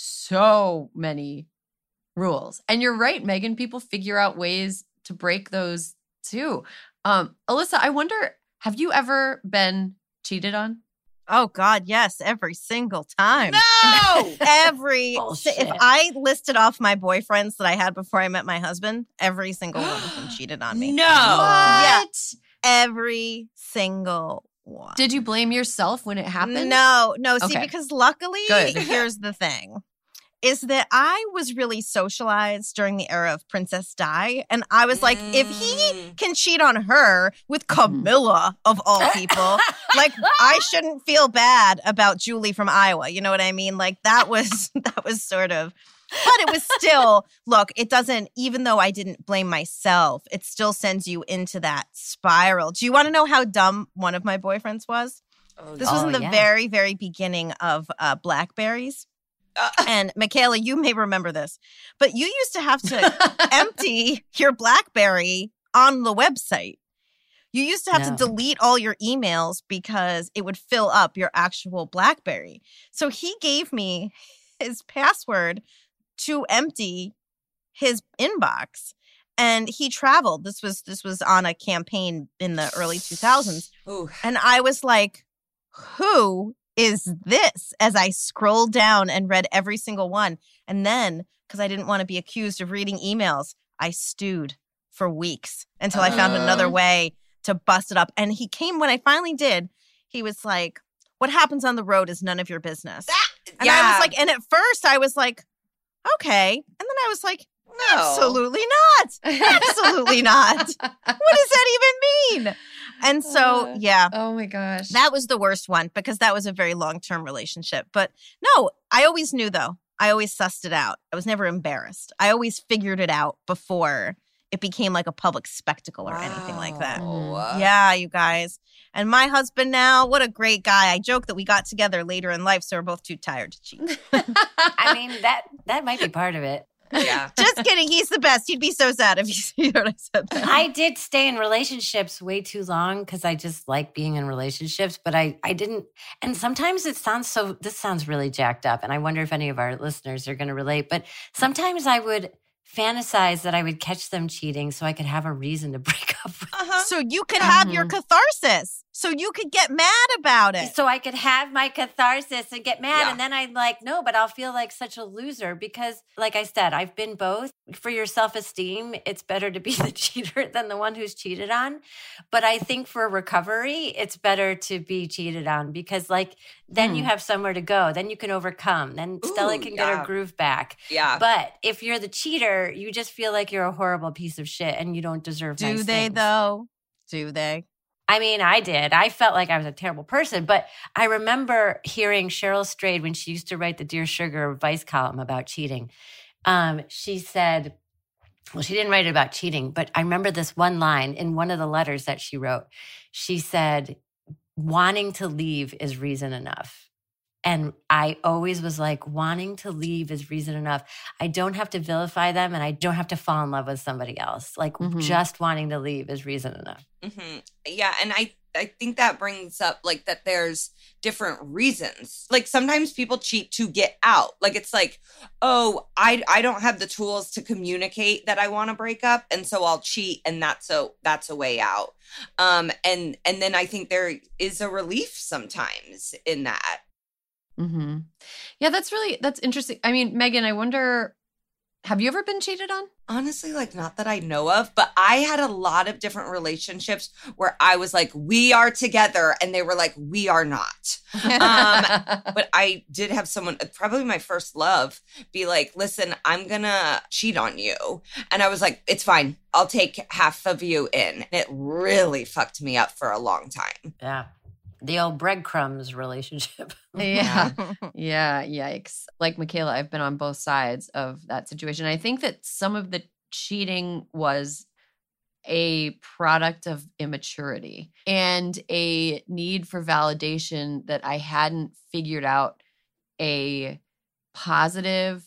so many rules. And you're right, Megan, people figure out ways to break those too. Um, Alyssa, I wonder, have you ever been cheated on? Oh God, yes, every single time. No, every if I listed off my boyfriends that I had before I met my husband, every single one of them cheated on me. No, what? Every single one. Did you blame yourself when it happened? No, no. See, okay. because luckily, Good. Here's the thing. Is that I was really socialized during the era of Princess Di. And I was like, mm. if he can cheat on her with Camilla, of all people, like, I shouldn't feel bad about Julie from Iowa. You know what I mean? Like, that was, that was sort of, but it was still, look, it doesn't, even though I didn't blame myself, it still sends you into that spiral. Do you want to know how dumb one of my boyfriends was? Oh, this was oh, in the yeah. very, very beginning of uh, Blackberries. Uh, and Michaela, you may remember this, but you used to have to empty your BlackBerry on the website. You used to have no. to delete all your emails because it would fill up your actual BlackBerry. So he gave me his password to empty his inbox. And he traveled. This was this was on a campaign in the early two thousands. Ooh. And I was like, who is this? As I scrolled down and read every single one. And then, because I didn't want to be accused of reading emails, I stewed for weeks until uh. I found another way to bust it up. And he came, when I finally did, he was like, what happens on the road is none of your business. That, and yeah. I was like, and at first I was like, okay. And then I was like, no. Absolutely not. Absolutely not. What does that even mean? And so, yeah. Oh my gosh. That was the worst one because that was a very long-term relationship. But no, I always knew though. I always sussed it out. I was never embarrassed. I always figured it out before it became like a public spectacle or wow. anything like that. Mm. Yeah, you guys. And my husband now, what a great guy. I joke that we got together later in life, so we're both too tired to cheat. I mean, that that might be part of it. Yeah. Just kidding. He's the best. He'd be so sad if you, you heard I said that. I did stay in relationships way too long because I just like being in relationships, but I, I didn't. And sometimes it sounds so, this sounds really jacked up. And I wonder if any of our listeners are going to relate. But sometimes I would fantasize that I would catch them cheating so I could have a reason to break up with uh-huh. them. So you could have mm-hmm. your catharsis. So you could get mad about it. So I could have my catharsis and get mad. Yeah. And then I'm like, no, but I'll feel like such a loser because, like I said, I've been both. For your self-esteem, it's better to be the cheater than the one who's cheated on. But I think for recovery, it's better to be cheated on because, like, then mm. you have somewhere to go. Then you can overcome. Then Ooh, Stella can yeah. get her groove back. Yeah. But if you're the cheater, you just feel like you're a horrible piece of shit and you don't deserve Do nice they, things. though? Do they? I mean, I did. I felt like I was a terrible person, but I remember hearing Cheryl Strayed when she used to write the Dear Sugar Vice column about cheating. Um, she said, well, she didn't write it about cheating, but I remember this one line in one of the letters that she wrote. She said, wanting to leave is reason enough. And I always was like, wanting to leave is reason enough. I don't have to vilify them and I don't have to fall in love with somebody else. Like mm-hmm. just wanting to leave is reason enough. Mm-hmm. Yeah. And I, I think that brings up like that there's different reasons. Like sometimes people cheat to get out. Like it's like, oh, I I don't have the tools to communicate that I want to break up. And so I'll cheat and that's a that's a way out. Um, and and then I think there is a relief sometimes in that. Mm-hmm. Yeah, that's really, that's interesting. I mean, Megan, I wonder, have you ever been cheated on? Honestly, like not that I know of, but I had a lot of different relationships where I was like, we are together. And they were like, we are not. um, but I did have someone, probably my first love, be like, listen, I'm going to cheat on you. And I was like, it's fine. I'll take half of you in. And it really fucked me up for a long time. Yeah. The old breadcrumbs relationship. Yeah. Yeah. Yikes. Like Michaela, I've been on both sides of that situation. I think that some of the cheating was a product of immaturity and a need for validation that I hadn't figured out a positive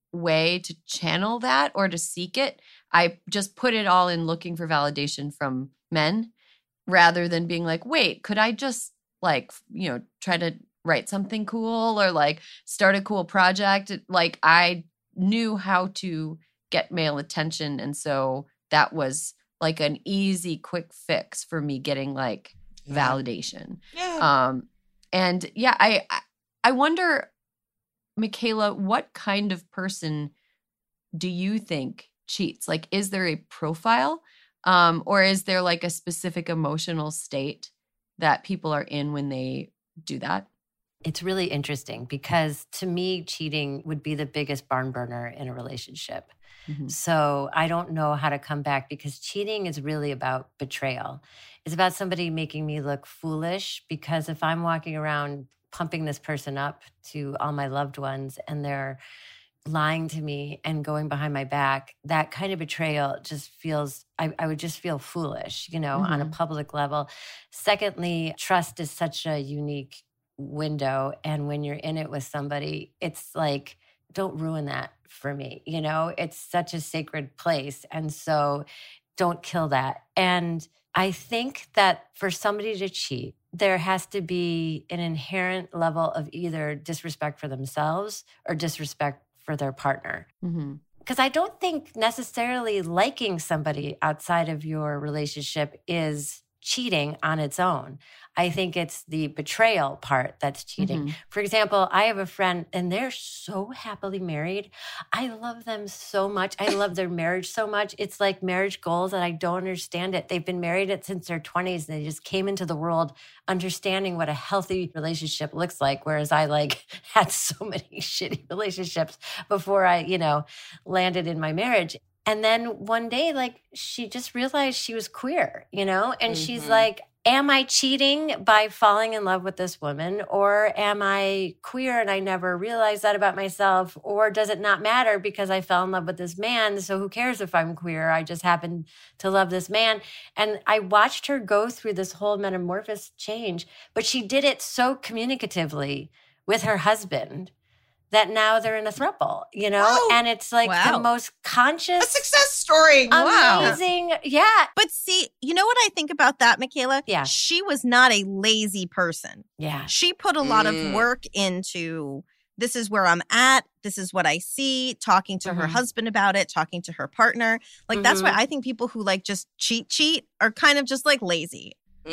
way to channel that or to seek it. I just put it all in looking for validation from men rather than being like, wait, could I just like, you know, try to write something cool or like start a cool project. Like I knew how to get male attention. And so that was like an easy, quick fix for me getting like yeah. validation. Yeah. Um, and yeah, I, I wonder, Michaela, what kind of person do you think cheats? Like, is there a profile? Um, or is there like a specific emotional state that people are in when they do that? It's really interesting because to me, cheating would be the biggest barn burner in a relationship. Mm-hmm. So I don't know how to come back because cheating is really about betrayal. It's about somebody making me look foolish because if I'm walking around pumping this person up to all my loved ones and they're lying to me and going behind my back, that kind of betrayal just feels, I, I would just feel foolish, you know, mm-hmm. on a public level. Secondly, trust is such a unique window. And when you're in it with somebody, it's like, don't ruin that for me. You know, it's such a sacred place. And so don't kill that. And I think that for somebody to cheat, there has to be an inherent level of either disrespect for themselves or disrespect for their partner. Mm-hmm. Because I don't think necessarily liking somebody outside of your relationship is cheating on its own. I think it's the betrayal part that's cheating. Mm-hmm. For example, I have a friend and they're so happily married. I love them so much. I love their marriage so much. It's like marriage goals and I don't understand it. They've been married it since their twenties and they just came into the world understanding what a healthy relationship looks like. Whereas I like had so many shitty relationships before I, you know, landed in my marriage. And then one day, like, she just realized she was queer, you know? And mm-hmm. she's like, am I cheating by falling in love with this woman? Or am I queer and I never realized that about myself? Or does it not matter because I fell in love with this man? So who cares if I'm queer? I just happen to love this man. And I watched her go through this whole metamorphosis change, but she did it so communicatively with her husband that now they're in a throuple, you know? Wow. And it's like Wow. the most conscious, a success story. Wow. amazing. Yeah. But see, you know what I think about that, Michaela? Yeah. She was not a lazy person. Yeah. She put a lot Mm. of work into this is where I'm at. This is what I see, talking to her Mhm. husband about it, talking to her partner. Like, that's why Mhm. I think people who like just cheat, cheat are kind of just like lazy.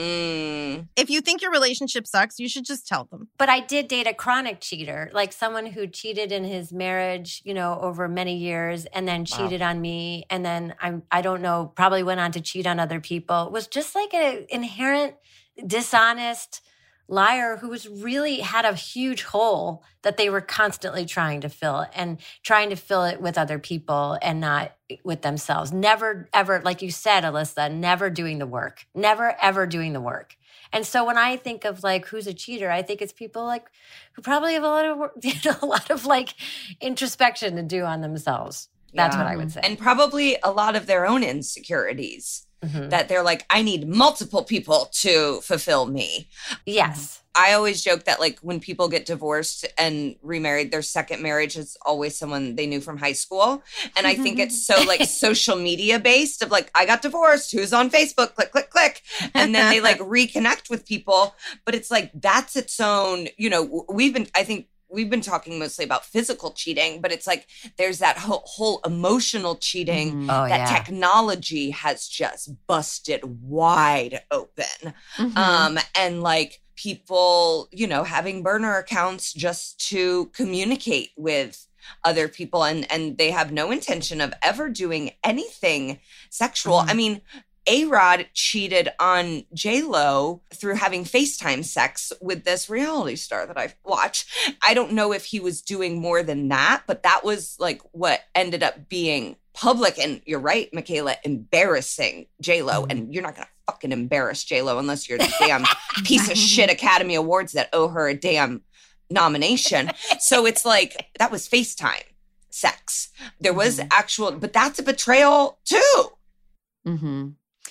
Mm. If you think your relationship sucks, you should just tell them. But I did date a chronic cheater, like someone who cheated in his marriage, you know, over many years and then cheated on me. And then I I don't know, probably went on to cheat on other people. It was just like an inherent dishonest liar who was really had a huge hole that they were constantly trying to fill and trying to fill it with other people and not with themselves. Never, ever, like you said, Alyssa, never doing the work, never, ever doing the work. And so when I think of like, who's a cheater, I think it's people like who probably have a lot of, work, you know, a lot of like introspection to do on themselves. That's Yeah. what I would say. And probably a lot of their own insecurities Mhm. that they're like, I need multiple people to fulfill me. Yes. I always joke that like when people get divorced and remarried, their second marriage is always someone they knew from high school. And I think it's so like social media based of like, I got divorced, who's on Facebook, click, click, click. And then they like reconnect with people. But it's like, that's its own, you know, we've been, I think, we've been talking mostly about physical cheating, but it's like there's that whole, whole emotional cheating Mhm. Oh, that yeah. technology has just busted wide open. Mhm. Um, and like people, you know, having burner accounts just to communicate with other people, and and they have no intention of ever doing anything sexual. Mhm. I mean, A-Rod cheated on J-Lo through having FaceTime sex with this reality star that I watch. I don't know if he was doing more than that, but that was like what ended up being public. And you're right, Michaela, embarrassing J-Lo. Mhm. And you're not going to fucking embarrass J-Lo unless you're the damn piece of shit Academy Awards that owe her a damn nomination. So it's like, that was FaceTime sex. There was Mhm. actual, but that's a betrayal too. Mm-hmm.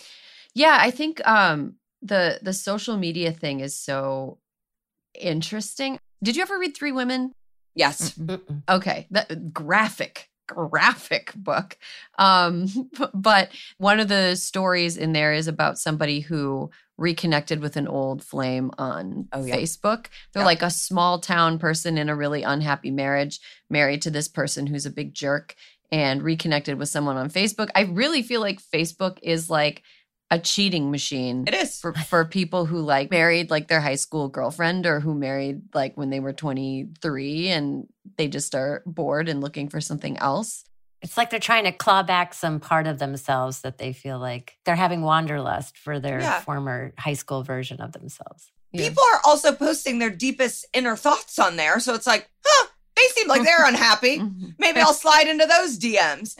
Yeah, I think um, the the social media thing is so interesting. Did you ever read Three Women? Yes. Mm-mm. Okay, that graphic, graphic book. Um, but one of the stories in there is about somebody who reconnected with an old flame on Oh, yeah. Facebook. They're Yeah. like a small town person in a really unhappy marriage, married to this person who's a big jerk, and reconnected with someone on Facebook. I really feel like Facebook is like a cheating machine. It is. For, for people who like married like their high school girlfriend, or who married like when they were twenty-three and they just are bored and looking for something else. It's like they're trying to claw back some part of themselves that they feel like they're having wanderlust for their Yeah. former high school version of themselves. Yeah. People are also posting their deepest inner thoughts on there. So it's like, huh, they seem like they're unhappy. Mhm. Maybe I'll slide into those D Ms.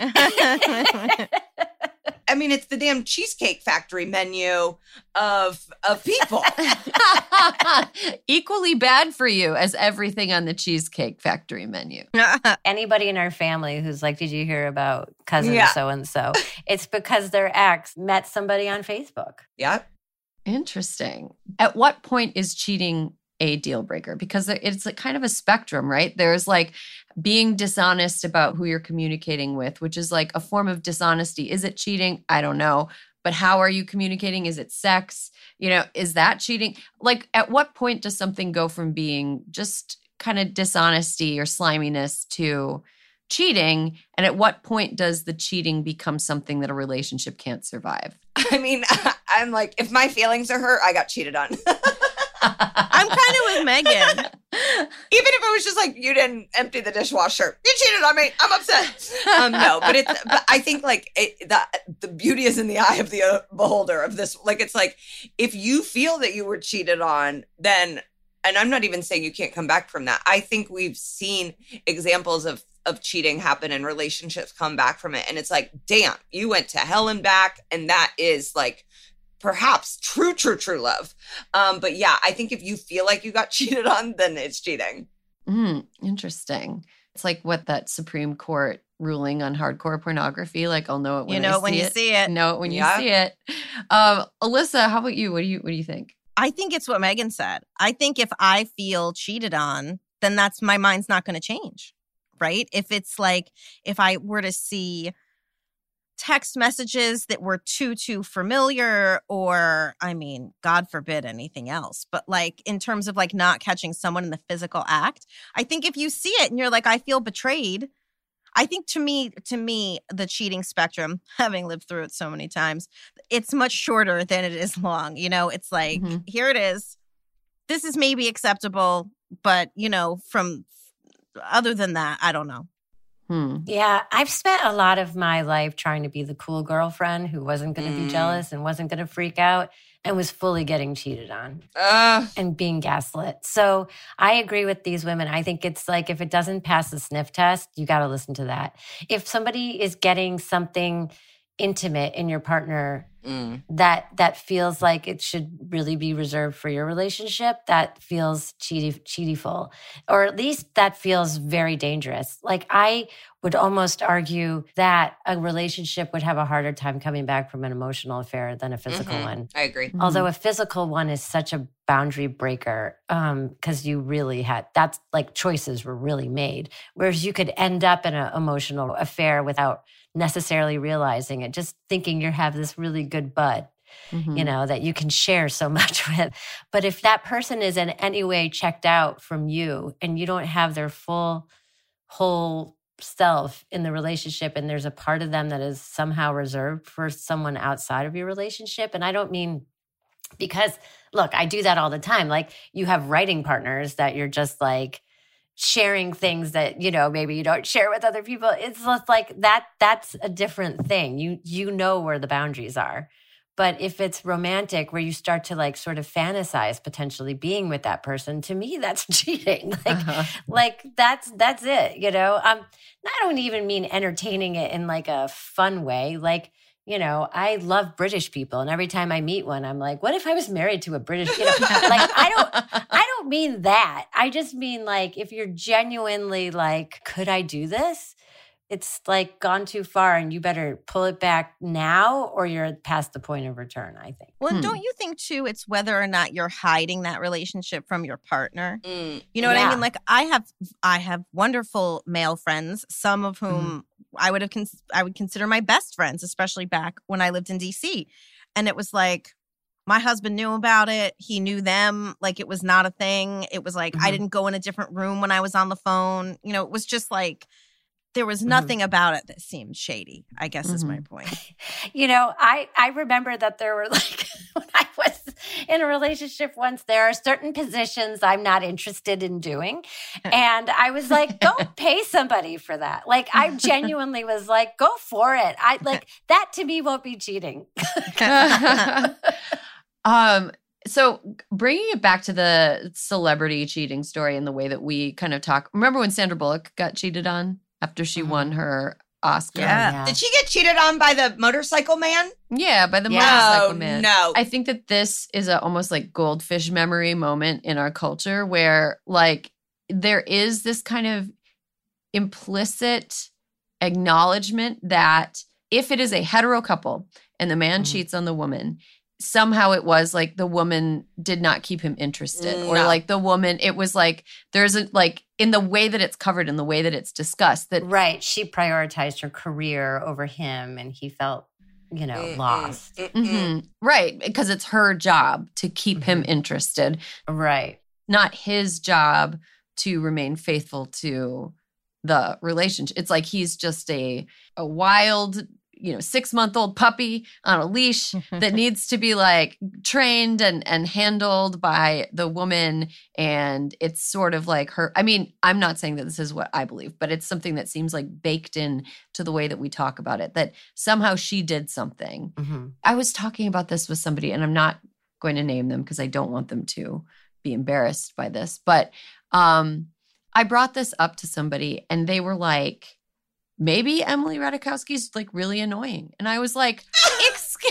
I mean, it's the damn Cheesecake Factory menu of of people. Equally bad for you as everything on the Cheesecake Factory menu. Anybody in our family who's like, did you hear about cousin Yeah. so-and-so? It's because their ex met somebody on Facebook. Yep. Interesting. At what point is cheating a deal breaker? Because there- it's like kind of a spectrum, right? There's like being dishonest about who you're communicating with, which is like a form of dishonesty. Is it cheating? I don't know. But how are you communicating? Is it sex? You know, is that cheating? Like, at what point does something go from being just kind of dishonesty or sliminess to cheating? And at what point does the cheating become something that a relationship can't survive? I mean, I'm like, if my feelings are hurt, I got cheated on. I'm kind of with Megan. Even if it was just like, you didn't empty the dishwasher, you cheated on me, I'm upset. Um, no, but it's, but I think like it, the, the beauty is in the eye of the uh, beholder of this. Like, it's like, if you feel that you were cheated on, then, and I'm not even saying you can't come back from that. I think we've seen examples of, of cheating happen and relationships come back from it. And it's like, damn, you went to hell and back. And that is like, perhaps true, true, true love. Um, but yeah, I think if you feel like you got cheated on, then it's cheating. Mm, interesting. It's like what that Supreme Court ruling on hardcore pornography. Like, I'll know it when You know I it when see you it. see it. Know it when Yeah. you see it. Um, Alyssa, how about you? What do you What do you think? I think it's what Megan said. I think if I feel cheated on, then that's my mind's not going to change, right? If it's like, if I were to see text messages that were too, too familiar, or I mean, God forbid anything else, but like in terms of like not catching someone in the physical act, I think if you see it and you're like, I feel betrayed, I think to me, to me, the cheating spectrum, having lived through it so many times, it's much shorter than it is long. You know, it's like, Mhm. here it is. This is maybe acceptable, but you know, from other than that, I don't know. Hmm. Yeah, I've spent a lot of my life trying to be the cool girlfriend who wasn't going to Mm. be jealous and wasn't going to freak out and was fully getting cheated on Uh, and being gaslit. So I agree with these women. I think it's like if it doesn't pass the sniff test, you got to listen to that. If somebody is getting something intimate in your partner Mm. that that feels like it should really be reserved for your relationship, that feels cheaty, cheatyful, or at least that feels very dangerous. Like I would almost argue that a relationship would have a harder time coming back from an emotional affair than a physical Mhm. one. I agree. Mm-hmm. Although a physical one is such a boundary breaker, um, because you really had, that's like choices were really made. Whereas you could end up in an emotional affair without necessarily realizing it, just thinking you have this really good bud, Mhm. you know, that you can share so much with. But if that person is in any way checked out from you and you don't have their full, whole self in the relationship, and there's a part of them that is somehow reserved for someone outside of your relationship. And I don't mean, because look, I do that all the time. Like you have writing partners that you're just like sharing things that, you know, maybe you don't share with other people. It's just like that, that's a different thing. You, you know where the boundaries are. But if it's romantic, where you start to like sort of fantasize potentially being with that person, to me, that's cheating. Like, Uh-huh. like that's, that's it, you know? Um, I don't even mean entertaining it in like a fun way. Like, you know, I love British people, and every time I meet one, I'm like, what if I was married to a British, you know, like I don't, I don't mean that. I just mean like, if you're genuinely like, could I do this? It's like gone too far, and you better pull it back now or you're past the point of return, I think. Well, Hmm. don't you think too, it's whether or not you're hiding that relationship from your partner? Mm. You know what I Yeah. mean? Like I have, I have wonderful male friends, some of whom I would have, cons- I would consider my best friends, especially back when I lived in D C. And it was like, my husband knew about it. He knew them. Like it was not a thing. It was like, I Mhm. didn't go in a different room when I was on the phone. You know, it was just like, there was nothing about it that seemed shady, I guess is my point. You know, I, I remember that there were like, when I was in a relationship once, there are certain positions I'm not interested in doing. And I was like, go pay somebody for that. Like, I genuinely was like, go for it. I like that to me won't be cheating. um, so bringing it back to the celebrity cheating story and the way that we kind of talk. Remember when Sandra Bullock got cheated on after she won her Oscar? Yeah. Did she get cheated on by the motorcycle man? Yeah, by the Yeah. motorcycle No, man. no. I think that this is a almost like goldfish memory moment in our culture where like there is this kind of implicit acknowledgement that if it is a hetero couple and the man Mhm. cheats on the woman, somehow it was like the woman did not keep him interested, or No. like the woman, it was like there's a like in the way that it's covered, in the way that it's discussed, that Right. She prioritized her career over him, and he felt, you know, Mm-mm, lost. mm-mm. Mhm. Right, because it's her job to keep him Mhm. interested, Right. not his job to remain faithful to the relationship. It's like he's just a a wild, you know, six month old puppy on a leash that needs to be like trained and and handled by the woman. And it's sort of like her. I mean, I'm not saying that this is what I believe, but it's something that seems like baked in to the way that we talk about it, that somehow she did something. Mm-hmm. I was talking about this with somebody, and I'm not going to name them because I don't want them to be embarrassed by this. But um, I brought this up to somebody, and they were like, maybe Emily Ratajkowski's like really annoying. And I was like, excuse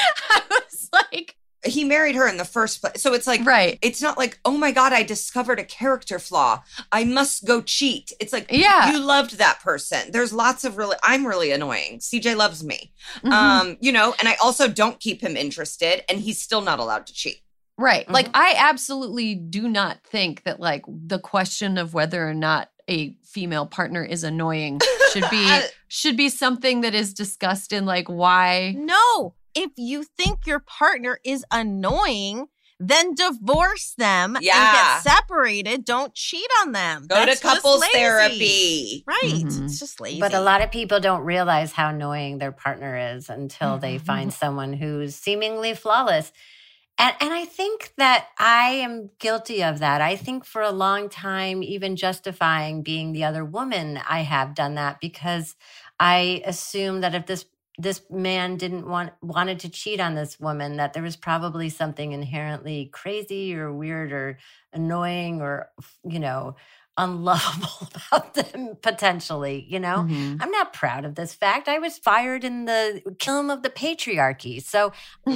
I was like, He married her in the first place. So it's like, right. it's not like, oh my God, I discovered a character flaw. I must go cheat. It's like, Yeah. you loved that person. There's lots of really, I'm really annoying. C J loves me. Mhm. Um, you know, and I also don't keep him interested, and he's still not allowed to cheat. Right. Like, Mhm. I absolutely do not think that, like, the question of whether or not a female partner is annoying should be should be something that is discussed in, like, why. No, if you think your partner is annoying, then divorce them Yeah. and get separated. Don't cheat on them. Go That's to just couples lazy. therapy. Right. Mhm. It's just lazy. But a lot of people don't realize how annoying their partner is until Mm-hmm. they find someone who's seemingly flawless. And, and I think that I am guilty of that. I think for a long time, even justifying being the other woman, I have done that because I assumed that if this this man didn't want wanted to cheat on this woman, that there was probably something inherently crazy or weird or annoying or, you know, unlovable about them potentially, you know? Mm-hmm. I'm not proud of this fact. I was fired in the kiln of the patriarchy. So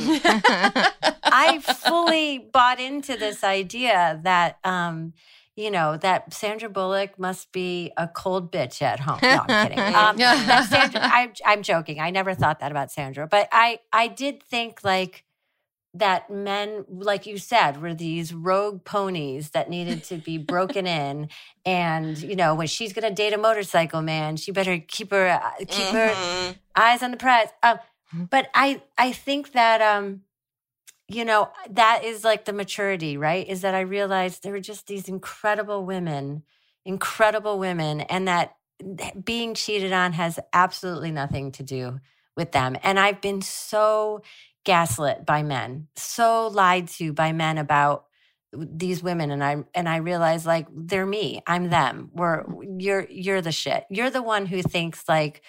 I fully bought into this idea that, um, you know, that Sandra Bullock must be a cold bitch at home. No, I'm kidding. Um, that Sandra, I, I'm joking. I never thought that about Sandra. But I, I did think like, that men, like you said, were these rogue ponies that needed to be broken in. And, you know, when she's going to date a motorcycle man, she better keep her keep mm-hmm. her eyes on the prize. Um, but I, I think that, um, you know, that is like the maturity, right? Is that I realized there were just these incredible women, incredible women, and that being cheated on has absolutely nothing to do with them. And I've been so gaslit by men, so lied to by men about these women, and I and I realize like they're me, I'm them. We're you're you're the shit. You're the one who thinks like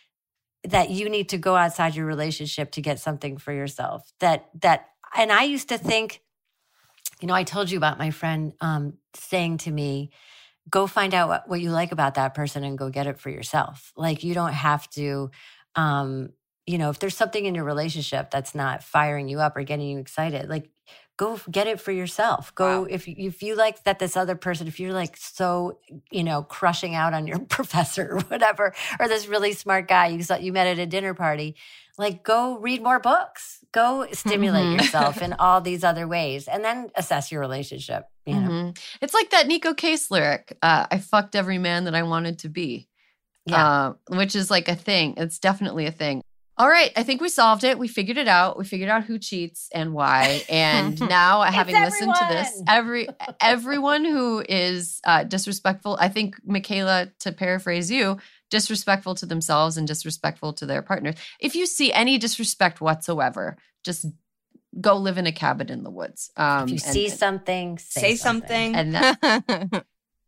that you need to go outside your relationship to get something for yourself. That that and I used to think, you know, I told you about my friend um, saying to me, "Go find out what, what you like about that person and go get it for yourself." Like you don't have to. Um, You know, if there's something in your relationship that's not firing you up or getting you excited, like go get it for yourself. Go wow. if if you like that this other person, if you're like so, you know, crushing out on your professor or whatever, or this really smart guy you thought you met at a dinner party, like go read more books. Go stimulate mm-hmm. yourself in all these other ways, and then assess your relationship. You know, mm-hmm. It's like that Nico Case lyric. Uh, I fucked every man that I wanted to be. Yeah, uh, which is like a thing. It's definitely a thing. All right, I think we solved it. We figured it out. We figured out who cheats and why. And now, having listened to this, every everyone who is uh, disrespectful, I think, Michaela, to paraphrase you, disrespectful to themselves and disrespectful to their partners. If you see any disrespect whatsoever, just go live in a cabin in the woods. Um, if you and, see something, say, say something. something. And that,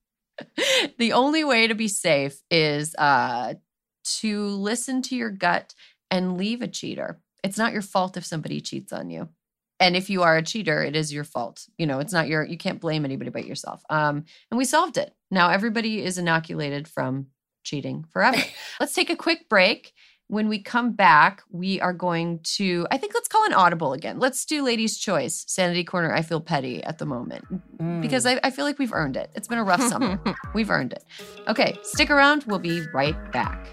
the only way to be safe is uh, to listen to your gut and leave a cheater. It's not your fault if somebody cheats on you. And if you are a cheater, it is your fault. You know, it's not your, you can't blame anybody but yourself. Um, and we solved it. Now everybody is inoculated from cheating forever. Let's take a quick break. When we come back, we are going to, I think let's call an audible again. Let's do Ladies' Choice, Sanity Corner. I feel petty at the moment mm. because I, I feel like we've earned it. It's been a rough summer. We've earned it. Okay, stick around. We'll be right back.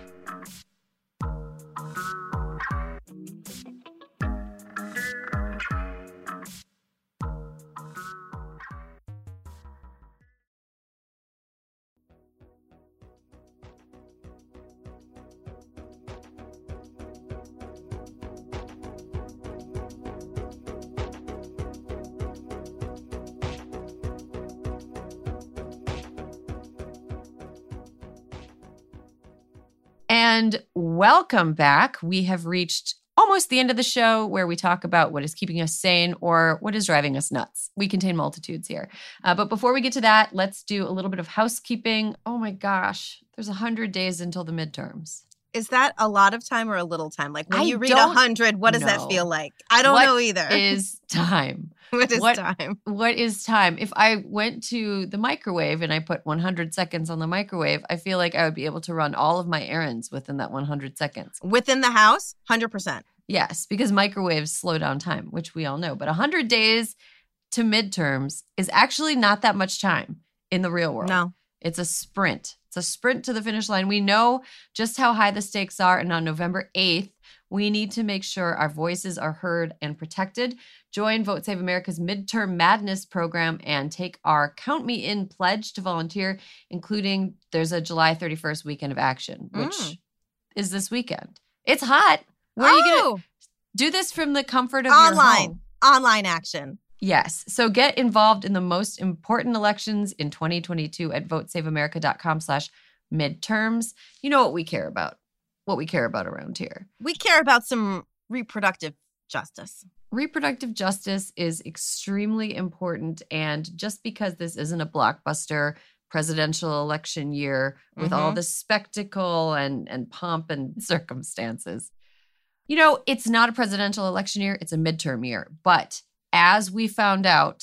And welcome back. We have reached almost the end of the show where we talk about what is keeping us sane or what is driving us nuts. We contain multitudes here. Uh, but before we get to that, let's do a little bit of housekeeping. Oh my gosh, there's one hundred days until the midterms. Is that a lot of time or a little time? Like when I you read one hundred, what does know. that feel like? I don't what know either. Is time? What is what, time? What is time? If I went to the microwave and I put one hundred seconds on the microwave, I feel like I would be able to run all of my errands within that one hundred seconds. Within the house? one hundred percent. Yes, because microwaves slow down time, which we all know. But one hundred days to midterms is actually not that much time in the real world. No. It's a sprint. It's a sprint to the finish line. We know just how high the stakes are. And on November eighth, we need to make sure our voices are heard and protected. Join Vote Save America's Midterm Madness program and take our Count Me In pledge to volunteer, including there's a July thirty-first weekend of action, which mm. is this weekend. It's hot. Where oh. are you going to do this from the comfort of Online. your home? Online action. Yes. So get involved in the most important elections in twenty twenty-two at votesaveamerica.com slash midterms. You know what we care about, what we care about around here. We care about some reproductive justice. Reproductive justice is extremely important. And just because this isn't a blockbuster presidential election year with mm-hmm. all the spectacle and, and pomp and circumstances, you know, it's not a presidential election year. It's a midterm year. But as we found out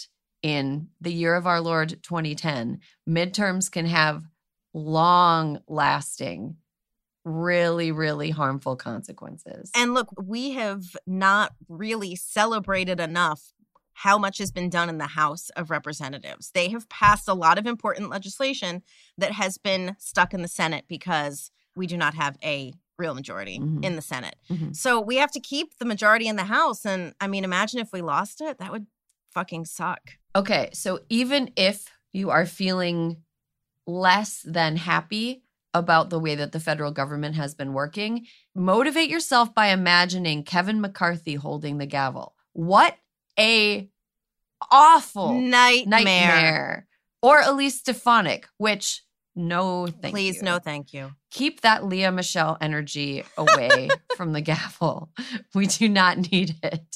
in the year of our Lord twenty ten, midterms can have long-lasting, really, really harmful consequences. And look, we have not really celebrated enough how much has been done in the House of Representatives. They have passed a lot of important legislation that has been stuck in the Senate because we do not have a real majority mm-hmm. in the Senate. Mm-hmm. So we have to keep the majority in the House. And I mean, imagine if we lost it, that would fucking suck. Okay, so even if you are feeling less than happy about the way that the federal government has been working, motivate yourself by imagining Kevin McCarthy holding the gavel. What a awful nightmare. nightmare. Or Elise Stefanik, which no thank Please, you. Please, no thank you. Keep that Leah Michelle energy away from the gavel. We do not need it.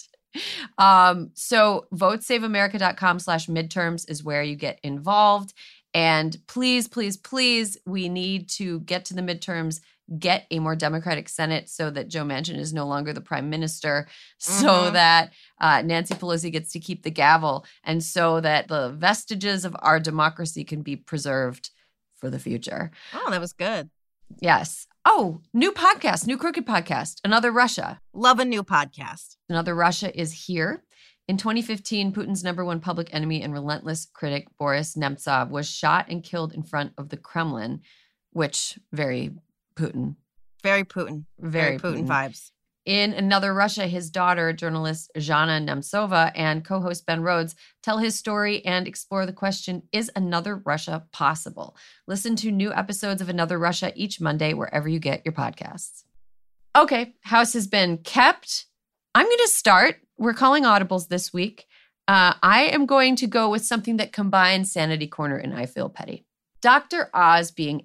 Um, so votesaveamerica.com slash midterms is where you get involved. And please, please, please, we need to get to the midterms, get a more Democratic Senate so that Joe Manchin is no longer the prime minister, so mm-hmm. that uh, Nancy Pelosi gets to keep the gavel, and so that the vestiges of our democracy can be preserved for the future. Oh, that was good. Yes. Oh, new podcast, new Crooked podcast, Another Russia. Love a new podcast. Another Russia is here. In twenty fifteen, Putin's number one public enemy and relentless critic, Boris Nemtsov, was shot and killed in front of the Kremlin, which very Putin. Very Putin. Very, very Putin, Putin vibes. In Another Russia, his daughter, journalist Zhana Nemtsova, and co-host Ben Rhodes tell his story and explore the question, is another Russia possible? Listen to new episodes of Another Russia each Monday, wherever you get your podcasts. Okay, house has been kept. I'm going to start. We're calling audibles this week. Uh, I am going to go with something that combines Sanity Corner and I Feel Petty. Doctor Oz being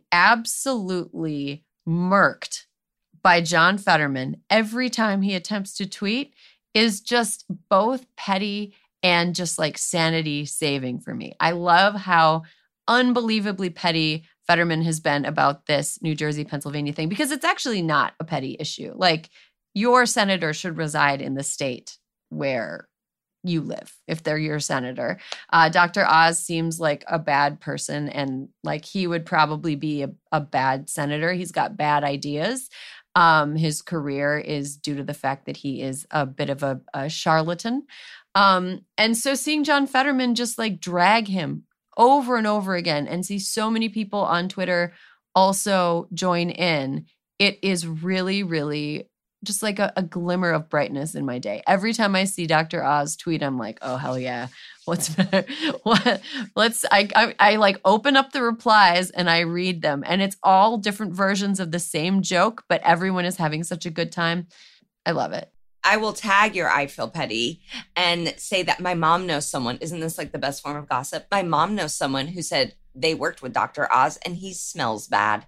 absolutely murked by John Fetterman every time he attempts to tweet is just both petty and just like sanity saving for me. I love how unbelievably petty Fetterman has been about this New Jersey, Pennsylvania thing, because it's actually not a petty issue. Like, your senator should reside in the state where you live, if they're your senator. Uh, Doctor Oz seems like a bad person, and like he would probably be a, a bad senator. He's got bad ideas. Um, his career is due to the fact that he is a bit of a, a charlatan. Um, and so seeing John Fetterman just like drag him over and over again and see so many people on Twitter also join in, it is really, really just like a, a glimmer of brightness in my day. Every time I see Doctor Oz tweet, I'm like, oh, hell yeah. What's better? What? Let's, I, I, I like open up the replies and I read them, and it's all different versions of the same joke, but everyone is having such a good time. I love it. I will tag your I Feel Petty and say that my mom knows someone. Isn't this like the best form of gossip? My mom knows someone who said they worked with Doctor Oz and he smells bad.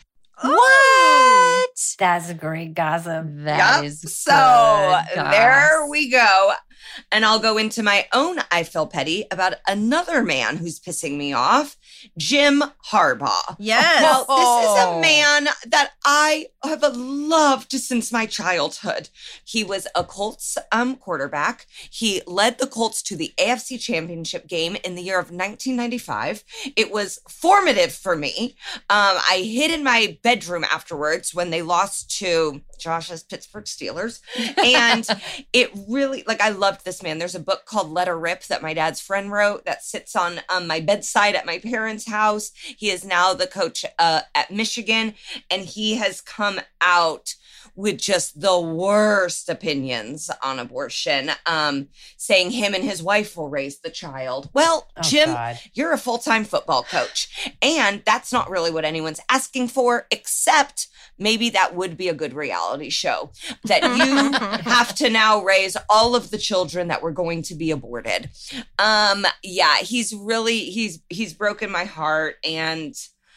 What? That's a great gossip. That yep. is so good there we go. And I'll go into my own I Feel Petty about another man who's pissing me off, Jim Harbaugh. Yes. Well, this is a man that I have loved since my childhood. He was a Colts um, quarterback. He led the Colts to the A F C Championship game in the year of nineteen ninety-five. It was formative for me. Um, I hid in my bedroom afterwards when they lost to Josh's Pittsburgh Steelers. And it really, like, I loved this man. There's a book called Let Her Rip that my dad's friend wrote that sits on um, my bedside at my parents' house. He is now the coach uh, at Michigan, and he has come out with just the worst opinions on abortion, um, saying him and his wife will raise the child. Well, oh, Jim, God. You're a full-time football coach, and that's not really what anyone's asking for, except maybe that would be a good reality show, that you have to now raise all of the children that were going to be aborted. Um, yeah, he's really, he's he's broken my heart, and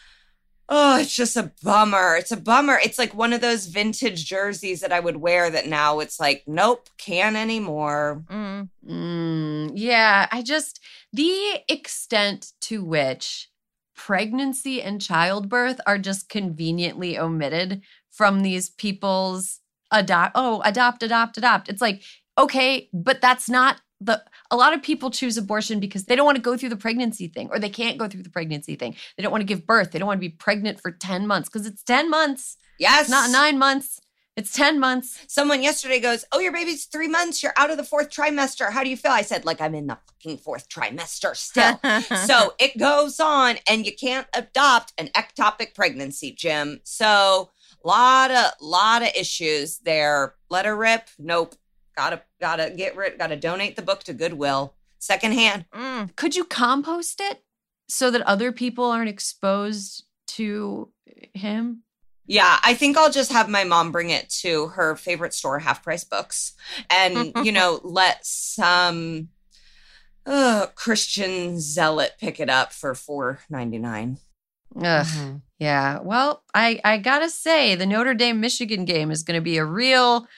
oh, it's just a bummer. It's a bummer. It's like one of those vintage jerseys that I would wear that now it's like, nope, can't anymore. Mm. Mm, yeah, I just, the extent to which pregnancy and childbirth are just conveniently omitted from these people's adopt, oh, adopt, adopt, adopt. It's like, okay, but that's not the, a lot of people choose abortion because they don't want to go through the pregnancy thing, or they can't go through the pregnancy thing. They don't want to give birth. They don't want to be pregnant for ten months because it's ten months. Yes. It's not nine months. It's ten months. Someone yesterday goes, oh, your baby's three months. You're out of the fourth trimester. How do you feel? I said, like, I'm in the fucking fourth trimester still. So it goes on, and you can't adopt an ectopic pregnancy, Jim. So lot of, lot of issues there. Let her rip. Nope. Gotta, gotta get rid, gotta donate the book to Goodwill. Secondhand. Mm. Could you compost it so that other people aren't exposed to him? Yeah, I think I'll just have my mom bring it to her favorite store, Half Price Books, and, you know, let some uh, Christian zealot pick it up for four ninety-nine. Ugh, mm-hmm. Yeah. Well, I, I gotta say, the Notre Dame Michigan game is going to be a real,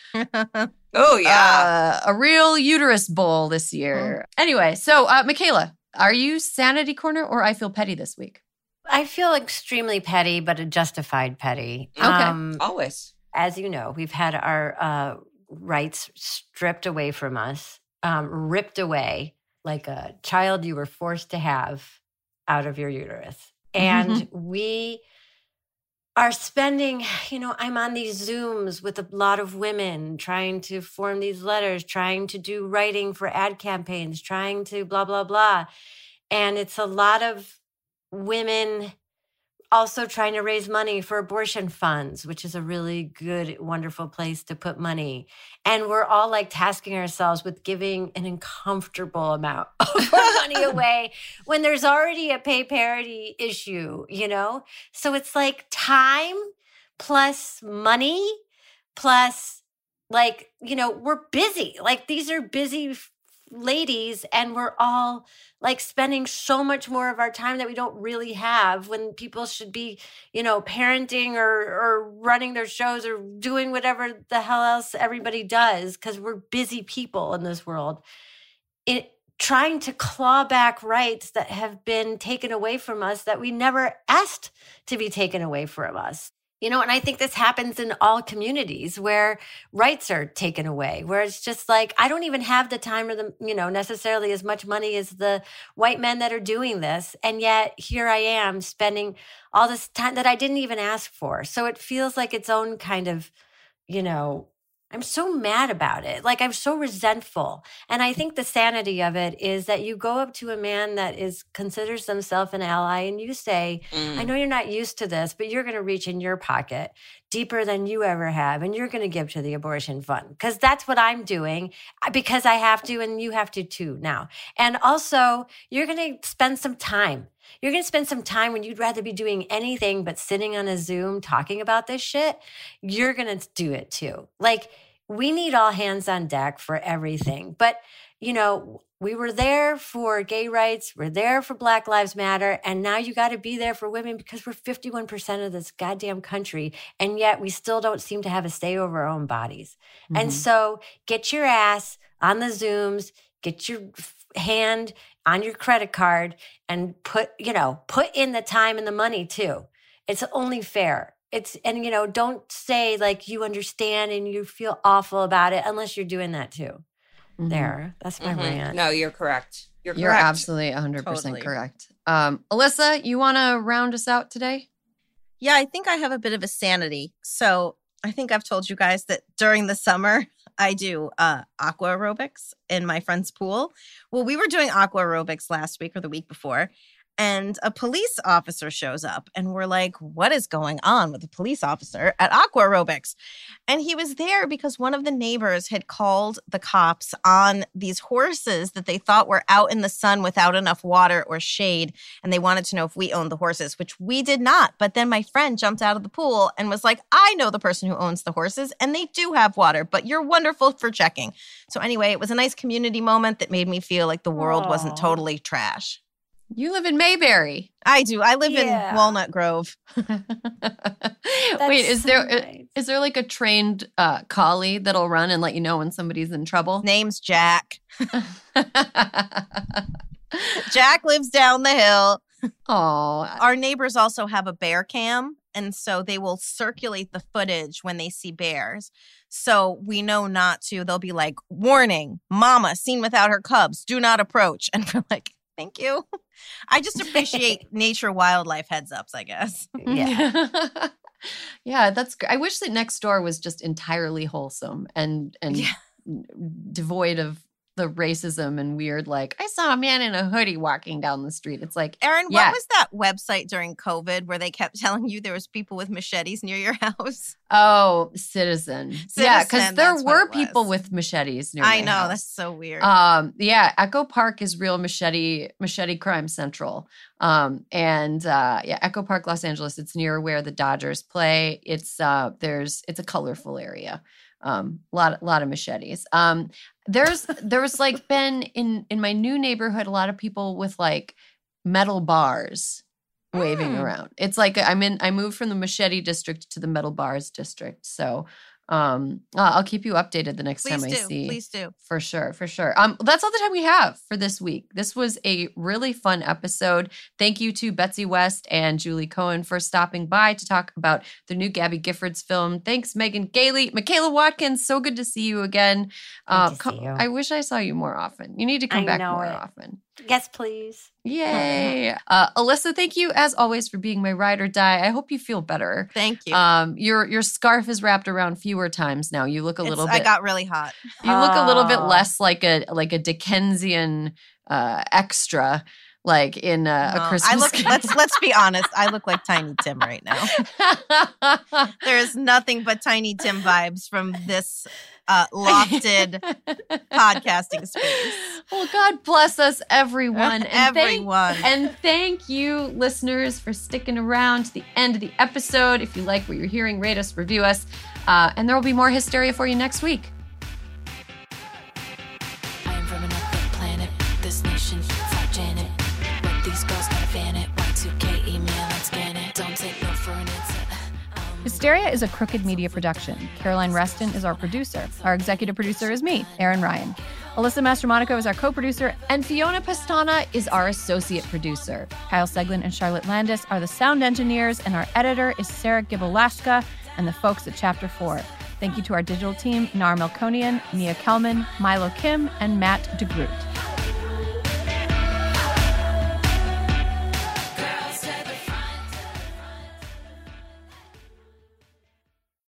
oh yeah, uh, a real uterus bowl this year. Mm. Anyway, so uh, Michaela, are you Sanity Corner or I Feel Petty this week? I feel extremely petty, but a justified petty. Okay. Um, Always. As you know, we've had our uh, rights stripped away from us, um, ripped away like a child you were forced to have out of your uterus. And mm-hmm. we are spending, you know, I'm on these Zooms with a lot of women trying to form these letters, trying to do writing for ad campaigns, trying to blah, blah, blah. And it's a lot of women also trying to raise money for abortion funds, which is a really good, wonderful place to put money. And we're all like tasking ourselves with giving an uncomfortable amount of money away when there's already a pay parity issue, you know? So it's like time plus money plus like, you know, we're busy. Like these are busy ladies, and we're all like spending so much more of our time that we don't really have when people should be, you know, parenting or or running their shows or doing whatever the hell else everybody does, because we're busy people in this world. It trying to claw back rights that have been taken away from us that we never asked to be taken away from us. You know, and I think this happens in all communities where rights are taken away, where it's just like, I don't even have the time or the, you know, necessarily as much money as the white men that are doing this. And yet here I am spending all this time that I didn't even ask for. So it feels like its own kind of, you know, I'm so mad about it. Like I'm so resentful. And I think the sanity of it is that you go up to a man that is considers himself an ally and you say, mm. I know you're not used to this, but you're going to reach in your pocket deeper than you ever have. And you're going to give to the abortion fund because that's what I'm doing because I have to and you have to too now. And also you're going to spend some time. You're going to spend some time when you'd rather be doing anything but sitting on a Zoom talking about this shit. You're going to do it too. Like we need all hands on deck for everything. But, you know, we were there for gay rights. We're there for Black Lives Matter. And now you got to be there for women because we're fifty-one percent of this goddamn country. And yet we still don't seem to have a say over our own bodies. Mm-hmm. And so get your ass on the Zooms, get your hand on your credit card and put, you know, put in the time and the money too. It's only fair. It's, and you know, don't say like you understand and you feel awful about it unless you're doing that too. Mm-hmm. There, that's my mm-hmm. rant. No, you're correct. You're correct. You're absolutely one hundred percent totally. Correct. Um, Alyssa, you want to round us out today? Yeah, I think I have a bit of a sanity. So I think I've told you guys that during the summer, I do uh, aqua aerobics in my friend's pool. Well, we were doing aqua aerobics last week or the week before, and a police officer shows up, and we're like, what is going on with the police officer at aqua aerobics? And he was there because one of the neighbors had called the cops on these horses that they thought were out in the sun without enough water or shade, and they wanted to know if we owned the horses, which we did not. But then my friend jumped out of the pool and was like, I know the person who owns the horses, and they do have water, but you're wonderful for checking. So anyway, it was a nice community moment that made me feel like the world Aww. Wasn't totally trash. You live in Mayberry. I do. I live yeah. in Walnut Grove. Wait, is so there nice. Is there like a trained uh, collie that'll run and let you know when somebody's in trouble? Name's Jack. Jack lives down the hill. Oh, our neighbors also have a bear cam, And so they will circulate the footage when they see bears. So we know not to. They'll be like, warning, mama seen without her cubs. Do not approach. And we're like, thank you. I just appreciate nature wildlife heads ups, I guess. Yeah. Yeah, that's great. I wish that Nextdoor was just entirely wholesome and and Yeah. devoid of the racism and weird, like, I saw a man in a hoodie walking down the street. It's like, Erin, yeah. what was that website during COVID where they kept telling you there was people with machetes near your house? Oh, Citizen. Yeah, because Citizen, there that's what were it people was. with machetes near I my know, house. that's so weird. Um, yeah, Echo Park is real machete machete crime central. Um, and uh, yeah, Echo Park, Los Angeles. It's near where the Dodgers play. It's uh, there's it's a colorful area. Um, a lot, a lot of machetes. Um, there's there's like been in in my new neighborhood a lot of people with like metal bars waving Mm. around. It's like I'm in. I moved from the machete district to the metal bars district. So um, uh, I'll keep you updated the next Please time do. I see. Please do. For sure, for sure. Um, that's all the time we have for this week. This was a really fun episode. Thank you to Betsy West and Julie Cohen for stopping by to talk about the new Gabby Giffords film. Thanks, Megan Gailey. Michaela Watkins, so good to see you again. Uh, to see come- you. I wish I saw you more often. You need to come I back know more it. often. Yes, please. Yay. Uh, Alyssa, thank you as always for being my ride or die. I hope you feel better. Thank you. Um, your your scarf is wrapped around fewer times now. You look a It's- little I bit got really hot. you look a little bit Oh. less like a like a Dickensian uh, extra, like in uh, No, a Christmas. I look. Let's let's be honest. I look like Tiny Tim right now. There is nothing but Tiny Tim vibes from this uh, lofted podcasting space. Well, God bless us, everyone, and Everyone. Thank, and thank you, listeners, for sticking around to the end of the episode. If you like what you're hearing, rate us, review us, uh, and there will be more hysteria for you next week. I am from another planet. This nation fought Janet. But these girls gotta fan it. Y two K email and scan it. Don't take no for an answer. Hysteria is a Crooked Media production. Caroline Reston is our producer. Our executive producer is me, Erin Ryan. Alyssa Mastromonaco is our co-producer, And Fiona Pastana is our associate producer. Kyle Seglin and Charlotte Landis are the sound engineers, and our editor is Sarah Gibalaska and the folks at Chapter four. Thank you to our digital team, Nar Melkonian, Mia Kelman, Milo Kim, and Matt DeGroot.